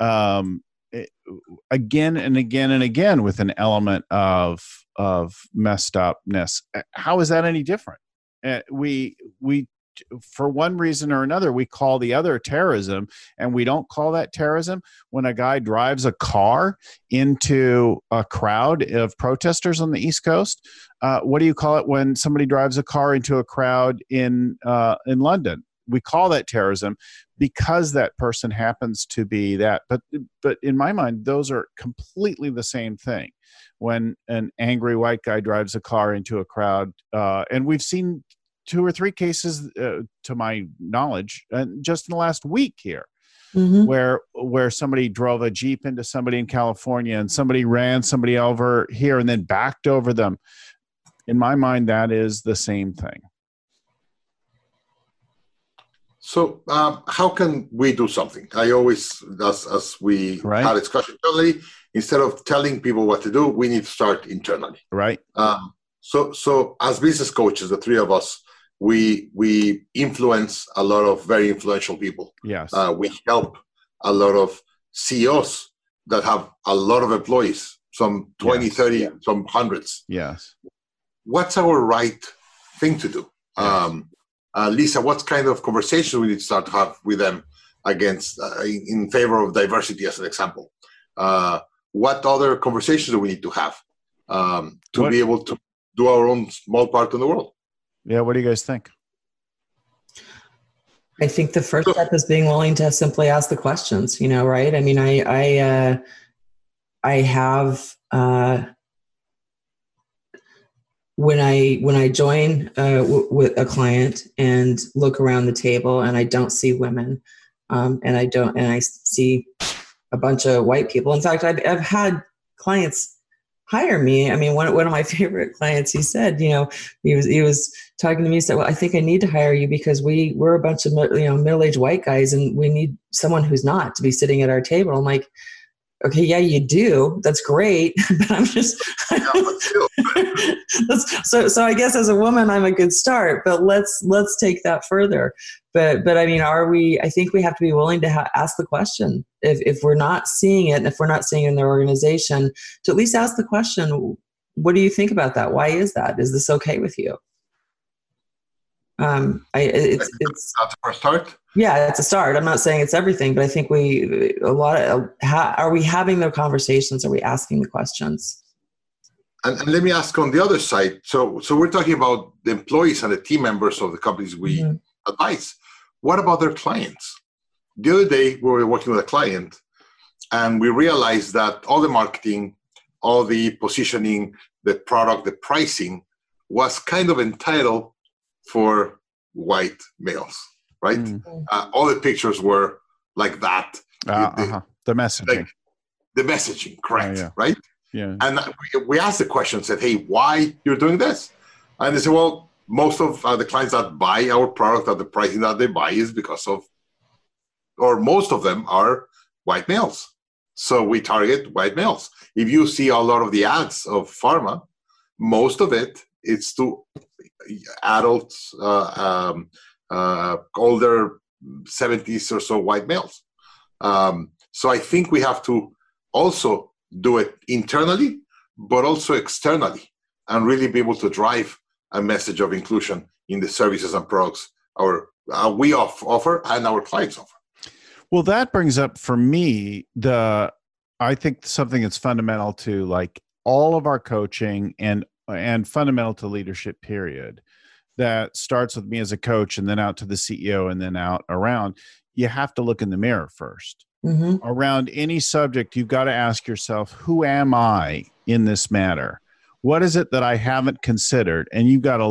S1: again and again and again with an element of messed upness. How is that any different? We for one reason or another, we call the other terrorism, and we don't call that terrorism when a guy drives a car into a crowd of protesters on the East Coast. What do you call it when somebody drives a car into a crowd in London? We call that terrorism because that person happens to be that. But in my mind, those are completely the same thing. When an angry white guy drives a car into a crowd, and we've seen 2 or 3 cases, to my knowledge, just in the last week here, where somebody drove a Jeep into somebody in California and somebody ran somebody over here and then backed over them. In my mind, that is the same thing.
S3: So how can we do something? I always, as we had a discussion earlier, instead of telling people what to do, we need to start internally.
S1: Right.
S3: So as business coaches, the 3 of us, we influence a lot of very influential people.
S1: Yes.
S3: We help a lot of CEOs that have a lot of employees, some 20, 30, some hundreds.
S1: Yes.
S3: What's our right thing to do?
S1: Yes.
S3: Lisa, what kind of conversation we need to start to have with them against in favor of diversity, as an example? What other conversations do we need to have to be able to do our own small part in the world?
S1: Yeah, what do you guys think?
S2: I think the first step is being willing to simply ask the questions, right? I mean, I have, when I join with a client and look around the table and I don't see women, and I see a bunch of white people. In fact, I've had clients hire me. I mean, one of my favorite clients, he said, he was talking to me, he said, well, I think I need to hire you because we're a bunch of, middle-aged white guys and we need someone who's not to be sitting at our table. I'm like, okay, yeah, you do. That's great. But I'm just, so I guess as a woman, I'm a good start, but let's take that further. But I mean, I think we have to be willing to ask the question if we're not seeing it, and if we're not seeing it in their organization, to at least ask the question, what do you think about that? Why is that? Is this okay with you?
S3: It's that's a first start.
S2: Yeah, it's a start. I'm not saying it's everything, but I think are we having the conversations? Are we asking the questions?
S3: And let me ask on the other side. So we're talking about the employees and the team members of the companies we advise. What about their clients? The other day, we were working with a client, and we realized that all the marketing, all the positioning, the product, the pricing was kind of entitled for white males, right? All the pictures were like that.
S1: The messaging.
S3: Like the messaging, correct, right?
S1: Yeah.
S3: And we asked the question, said, hey, why you're doing this? And they said, well, most of the clients that buy our product at the pricing that they buy is because of, or most of them are white males. So we target white males. If you see a lot of the ads of pharma, most of it is to adults, older 70s or so white males. So I think we have to also do it internally, but also externally, and really be able to drive a message of inclusion in the services and products we offer and our clients offer.
S1: Well, that brings up for me I think something that's fundamental to like all of our coaching and fundamental to leadership, period, that starts with me as a coach and then out to the CEO and then out around. You have to look in the mirror first. Around any subject, you've got to ask yourself, who am I in this matter? What is it that I haven't considered? And you've got to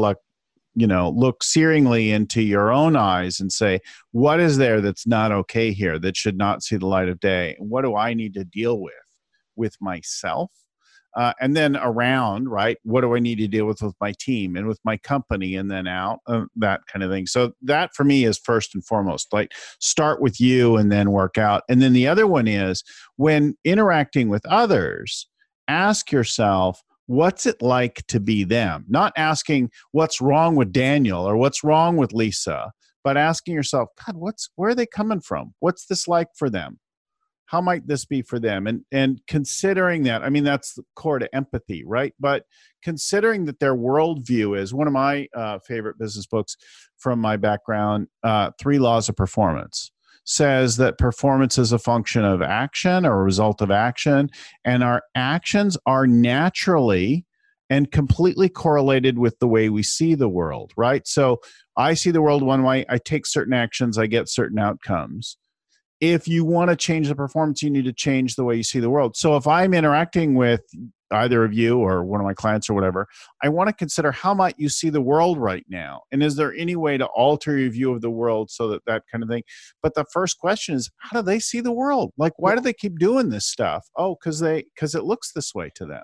S1: look searingly into your own eyes and say, what is there that's not okay here, that should not see the light of day? And what do I need to deal with myself? And then around, right, what do I need to deal with my team and with my company, and then out, that kind of thing. So that for me is first and foremost, like start with you and then work out. And then the other one is when interacting with others, ask yourself, what's it like to be them? Not asking what's wrong with Daniel or what's wrong with Lisa, but asking yourself, God, where are they coming from? What's this like for them? How might this be for them? And considering that, I mean, that's the core to empathy, right? But considering that their worldview is one of my favorite business books from my background, 3 Laws of Performance, says that performance is a function of action or a result of action. And our actions are naturally and completely correlated with the way we see the world, right? So I see the world one way, I take certain actions, I get certain outcomes. If you want to change the performance, you need to change the way you see the world. So if I'm interacting with either of you or one of my clients or whatever, I want to consider how might you see the world right now? And is there any way to alter your view of the world so that kind of thing? But the first question is, how do they see the world? Like, why do they keep doing this stuff? Oh, because it looks this way to them.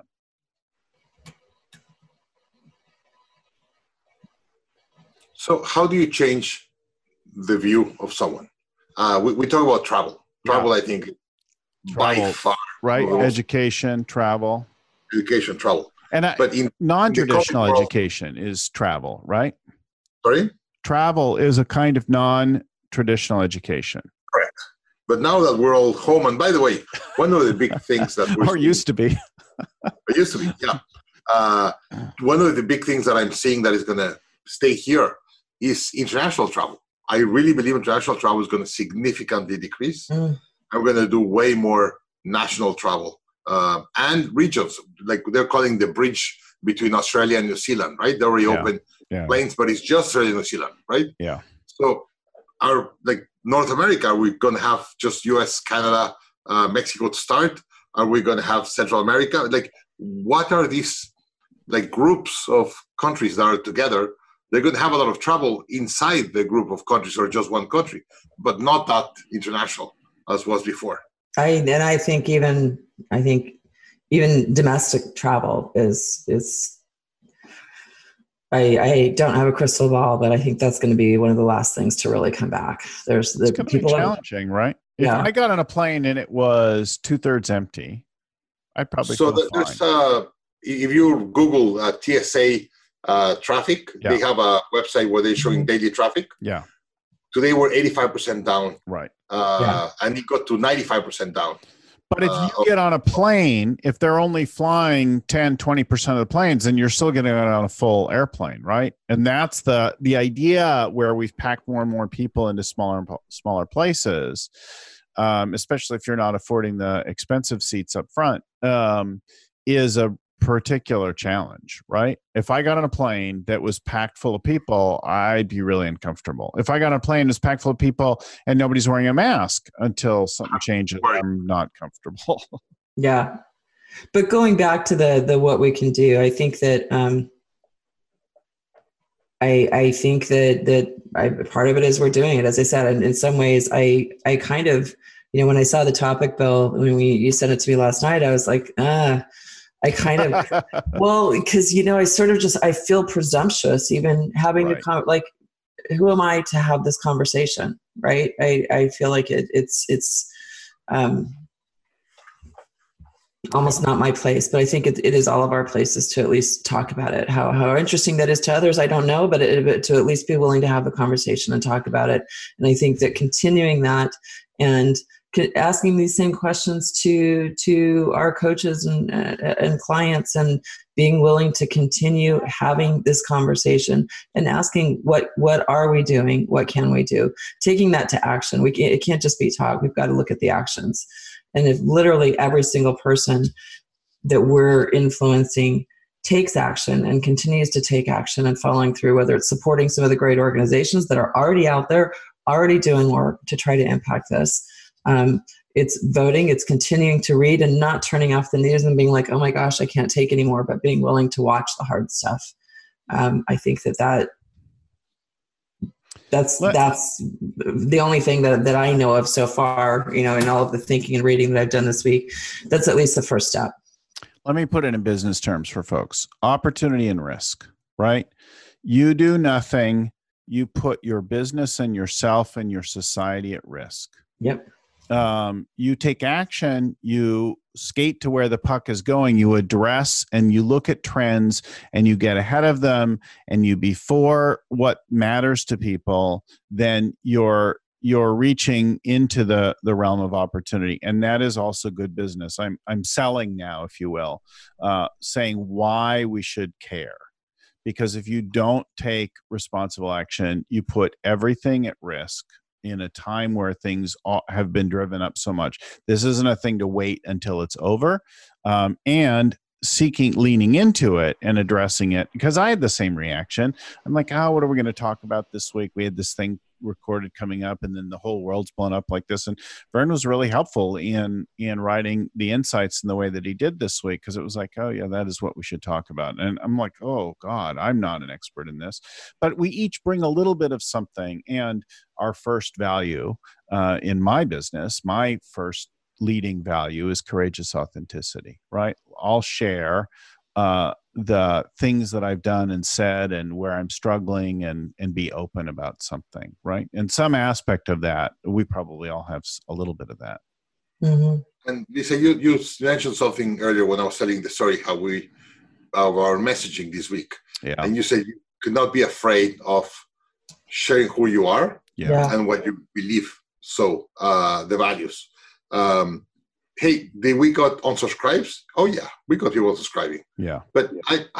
S3: So how do you change the view of someone? We talk about travel. Travel, I think, by far.
S1: Right, education, travel.
S3: Education, travel.
S1: And
S3: but in
S1: non-traditional education is travel, right?
S3: Sorry?
S1: Travel is a kind of non-traditional education.
S3: Correct. But now that we're all home, and by the way, one of the big things that
S1: or used to be.
S3: It used to be, yeah. One of the big things that I'm seeing that is going to stay here is international travel. I really believe international travel is going to significantly decrease. I'm going to do way more national travel and regions, like they're calling the bridge between Australia and New Zealand, right? They already open planes, but it's just Australia and New Zealand, right?
S1: Yeah.
S3: So our North America, are we going to have just US, Canada, Mexico to start? Are we going to have Central America? What are these groups of countries that are together? They're going to have a lot of travel inside the group of countries or just one country, but not that international as was before. I
S2: think even domestic travel is I don't have a crystal ball, but I think that's going to be one of the last things to really come back. It's going to be
S1: challenging, right? If I got on a plane and it was 2/3 empty, I'd probably feel fine.
S3: If you Google TSA traffic, they have a website where they're showing daily traffic.
S1: Yeah.
S3: Today we're 85% down.
S1: Right.
S3: And it got to 95% down.
S1: But if you get on a plane, if they're only flying 10, 20% of the planes, then you're still going to get on a full airplane, right? And that's the idea where we've packed more and more people into smaller places, especially if you're not affording the expensive seats up front, is a particular challenge, right? If I got on a plane that was packed full of people, I'd be really uncomfortable. If I got on a plane that's packed full of people and nobody's wearing a mask until something changes, I'm not comfortable.
S2: Yeah. But going back to the what we can do, I think that I think that part of it is we're doing it. As I said, and in some ways, I kind of, when I saw the topic, Bill, when you sent it to me last night, I was like, I kind of, because, I sort of I feel presumptuous even having to who am I to have this conversation? Right. I feel like it's almost not my place, but I think it is all of our places to at least talk about it. How interesting that is to others, I don't know, but to at least be willing to have the conversation and talk about it. And I think that continuing that and asking these same questions to our coaches and clients, and being willing to continue having this conversation and asking what are we doing, what can we do, taking that to action. It can't just be talk. We've got to look at the actions. And if literally every single person that we're influencing takes action and continues to take action and following through, whether it's supporting some of the great organizations that are already out there, already doing work to try to impact this. It's voting, it's continuing to read and not turning off the news and being like, oh my gosh, I can't take anymore, but being willing to watch the hard stuff. I think that's the only thing that I know of so far, in all of the thinking and reading that I've done this week. That's at least the first step.
S1: Let me put it in business terms for folks. Opportunity and risk, right? You do nothing, you put your business and yourself and your society at risk.
S2: Yep.
S1: You take action, you skate to where the puck is going, you address and you look at trends and you get ahead of them and you before what matters to people, then you're reaching into the realm of opportunity. And that is also good business. I'm selling now, if you will, saying why we should care. Because if you don't take responsible action, you put everything at risk in a time where things have been driven up so much. This isn't a thing to wait until it's over. And leaning into it and addressing it, because I had the same reaction. I'm like, what are we going to talk about this week? We had this thing recorded coming up and then the whole world's blown up like this. And Vern was really helpful in writing the insights in the way that he did this week, because it was like, oh yeah, that is what we should talk about. And I'm like, oh God, I'm not an expert in this, but we each bring a little bit of something. And our first value in my business, my first leading value is courageous authenticity, right? I'll share the things that I've done and said and where I'm struggling and be open about something, right? And some aspect of that, we probably all have a little bit of that.
S2: Mm-hmm.
S3: And Lisa, you mentioned something earlier when I was telling the story how our messaging this week.
S1: Yeah.
S3: And you said you could not be afraid of sharing who you are
S1: Yeah.
S3: and what you believe. So the values. Hey, did we got unsubscribes? Oh yeah, we got people subscribing.
S1: Yeah.
S3: But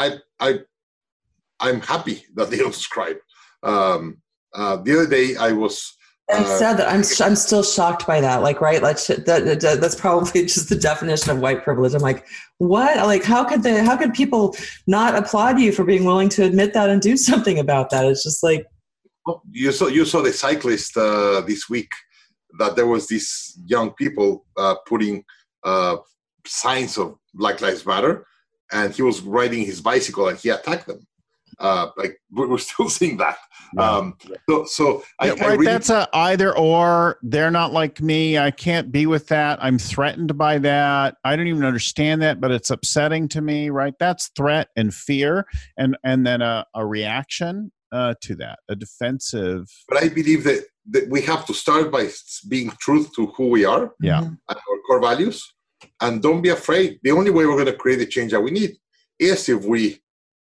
S3: I'm happy that they unsubscribe. The other day I was.
S2: I'm sad that I'm still shocked by that. Like, right? Like that's probably just the definition of white privilege. I'm like, what? Like, how could people not applaud you for being willing to admit that and do something about that? It's just like,
S3: you saw the cyclist this week, that there was these young people putting signs of Black Lives Matter, and he was riding his bicycle and he attacked them. Like we're still seeing that.
S1: Yeah.
S3: I really,
S1: that's a either or. They're not like me. I can't be with that. I'm threatened by that. I don't even understand that, but it's upsetting to me, right? That's threat and fear, and then a reaction to that, a defensive.
S3: But I believe that we have to start by being true to who we are,
S1: Yeah,
S3: and our core values, and don't be afraid. The only way we're going to create the change that we need is if we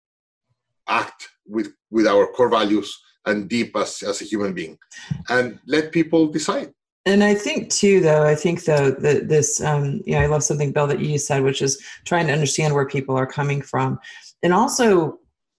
S3: act with our core values and deep as a human being, and let people decide.
S2: And I think too, though, that this, I love something, Bill, that you said, which is trying to understand where people are coming from, and also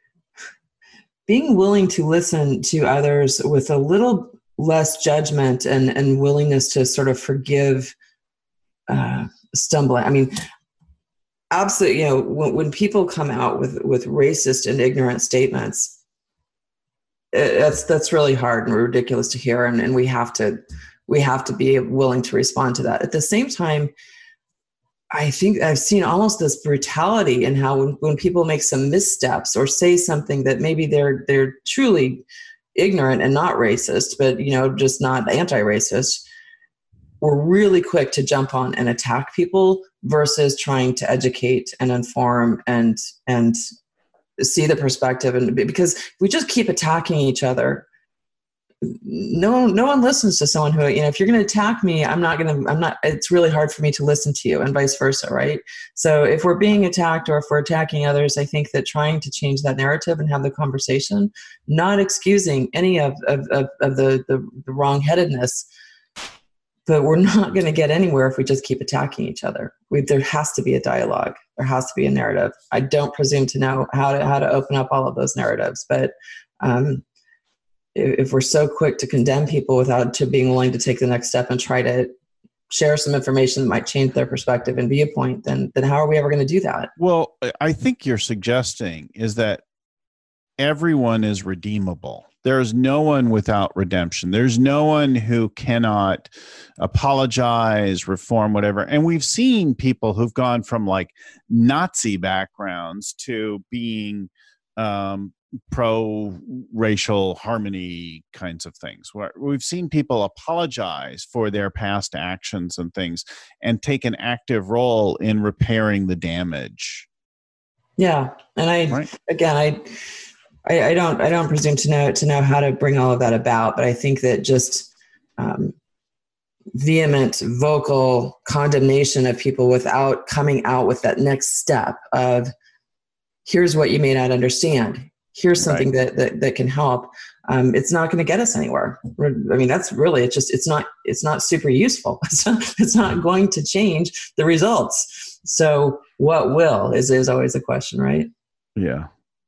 S2: being willing to listen to others with a little less judgment and willingness to sort of forgive stumbling. I mean, absolutely, when people come out with racist and ignorant statements, that's really hard and ridiculous to hear, and we have to be willing to respond to that. At the same time, I think I've seen almost this brutality in how when people make some missteps or say something that maybe they're truly ignorant and not racist, but just not anti-racist, we're really quick to jump on and attack people versus trying to educate and inform and see the perspective. And because if we just keep attacking each other, no one listens to someone who, if you're going to attack me, it's really hard for me to listen to you, and vice versa. Right. So if we're being attacked or if we're attacking others, I think that trying to change that narrative and have the conversation, not excusing any of the wrong-headedness, but we're not going to get anywhere if we just keep attacking each other. There has to be a dialogue. There has to be a narrative. I don't presume to know how to open up all of those narratives, but if we're so quick to condemn people without being willing to take the next step and try to share some information that might change their perspective and viewpoint, then how are we ever going to do that?
S1: Well, I think you're suggesting is that everyone is redeemable. There's no one without redemption. There's no one who cannot apologize, reform, whatever. And we've seen people who've gone from like Nazi backgrounds to being pro-racial harmony kinds of things. Where we've seen people apologize for their past actions and things and take an active role in repairing the damage.
S2: Yeah. And I don't presume to know how to bring all of that about, but I think that just vehement vocal condemnation of people without coming out with that next step of here's what you may not understand. Here's something that can help. It's not going to get us anywhere. I mean, that's really, it's not super useful. It's not going to change the results. So what will is always a question, right?
S1: Yeah.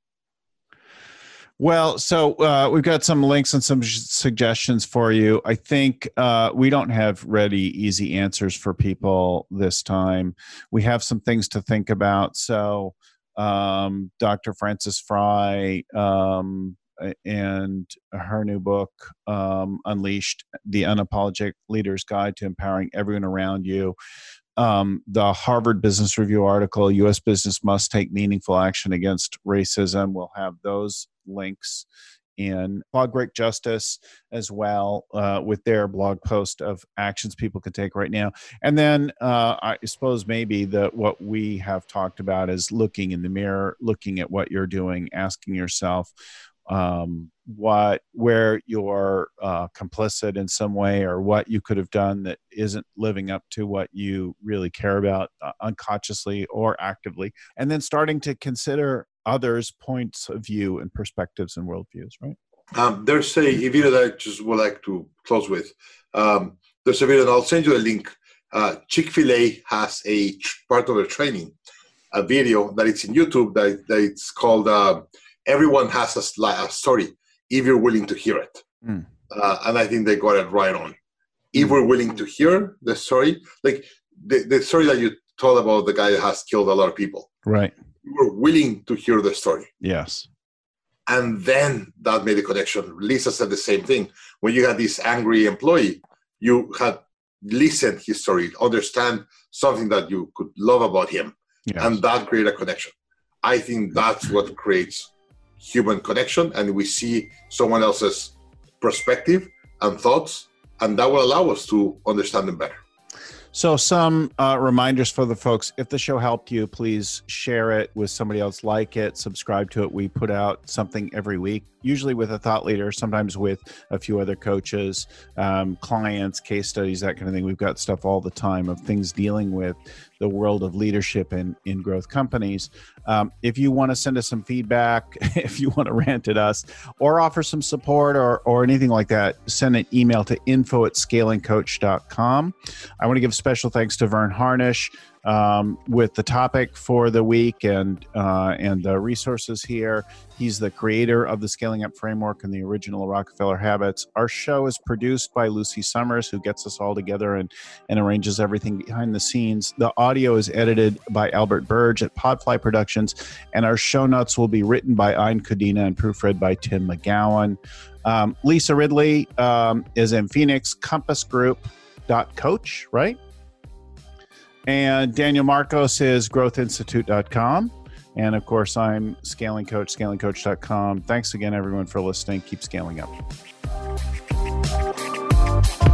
S1: Well, so we've got some links and some suggestions for you. I think we don't have ready, easy answers for people this time. We have some things to think about. So Dr. Frances Frei and her new book, Unleashed, The Unapologetic Leader's Guide to Empowering Everyone Around You. The Harvard Business Review article, U.S. Business Must Take Meaningful Action Against Racism. We'll have those links in Blog Break Justice as well, with their blog post of actions people could take right now. And then I suppose maybe what we have talked about is looking in the mirror, looking at what you're doing, asking yourself where you're complicit in some way, or what you could have done that isn't living up to what you really care about, unconsciously or actively, and then starting to consider others' points of view and perspectives and worldviews, right?
S3: There's a video that I just would like to close with. There's a video, and I'll send you a link. Chick-fil-A has a part of their training, a video that it's in YouTube that it's called Everyone Has a Story, if you're willing to hear it. And I think they got it right on. If we're willing to hear the story, like the story that you told about the guy that has killed a lot of people.
S1: Right.
S3: We're willing to hear the story.
S1: Yes.
S3: And then that made a connection. Lisa said the same thing. When you had this angry employee, you had listened his story, understand something that you could love about him. Yes. And that created a connection. I think that's what creates human connection. And we see someone else's perspective and thoughts, and that will allow us to understand them better.
S1: So some reminders for the folks. If the show helped you, please share it with somebody else like it, subscribe to it. We put out something every week, usually with a thought leader, sometimes with a few other coaches, clients, case studies, that kind of thing. We've got stuff all the time of things dealing with the world of leadership in growth companies. If you want to send us some feedback, if you want to rant at us or offer some support or anything like that, send an email to info@scalingcoach.com. I want to give special thanks to Vern Harnish with the topic for the week and the resources here. He's the creator of the Scaling Up Framework and the original Rockefeller Habits. Our show is produced by Lucy Summers, who gets us all together and arranges everything behind the scenes. The audio is edited by Albert Burge at Podfly Productions, and our show notes will be written by Ayn Kodina and proofread by Tim McGowan. Lisa Ridley is in Phoenix, compassgroup.coach, right? And Daniel Marcos is growthinstitute.com. And of course, I'm Scaling Coach, scalingcoach.com. Thanks again, everyone, for listening. Keep scaling up.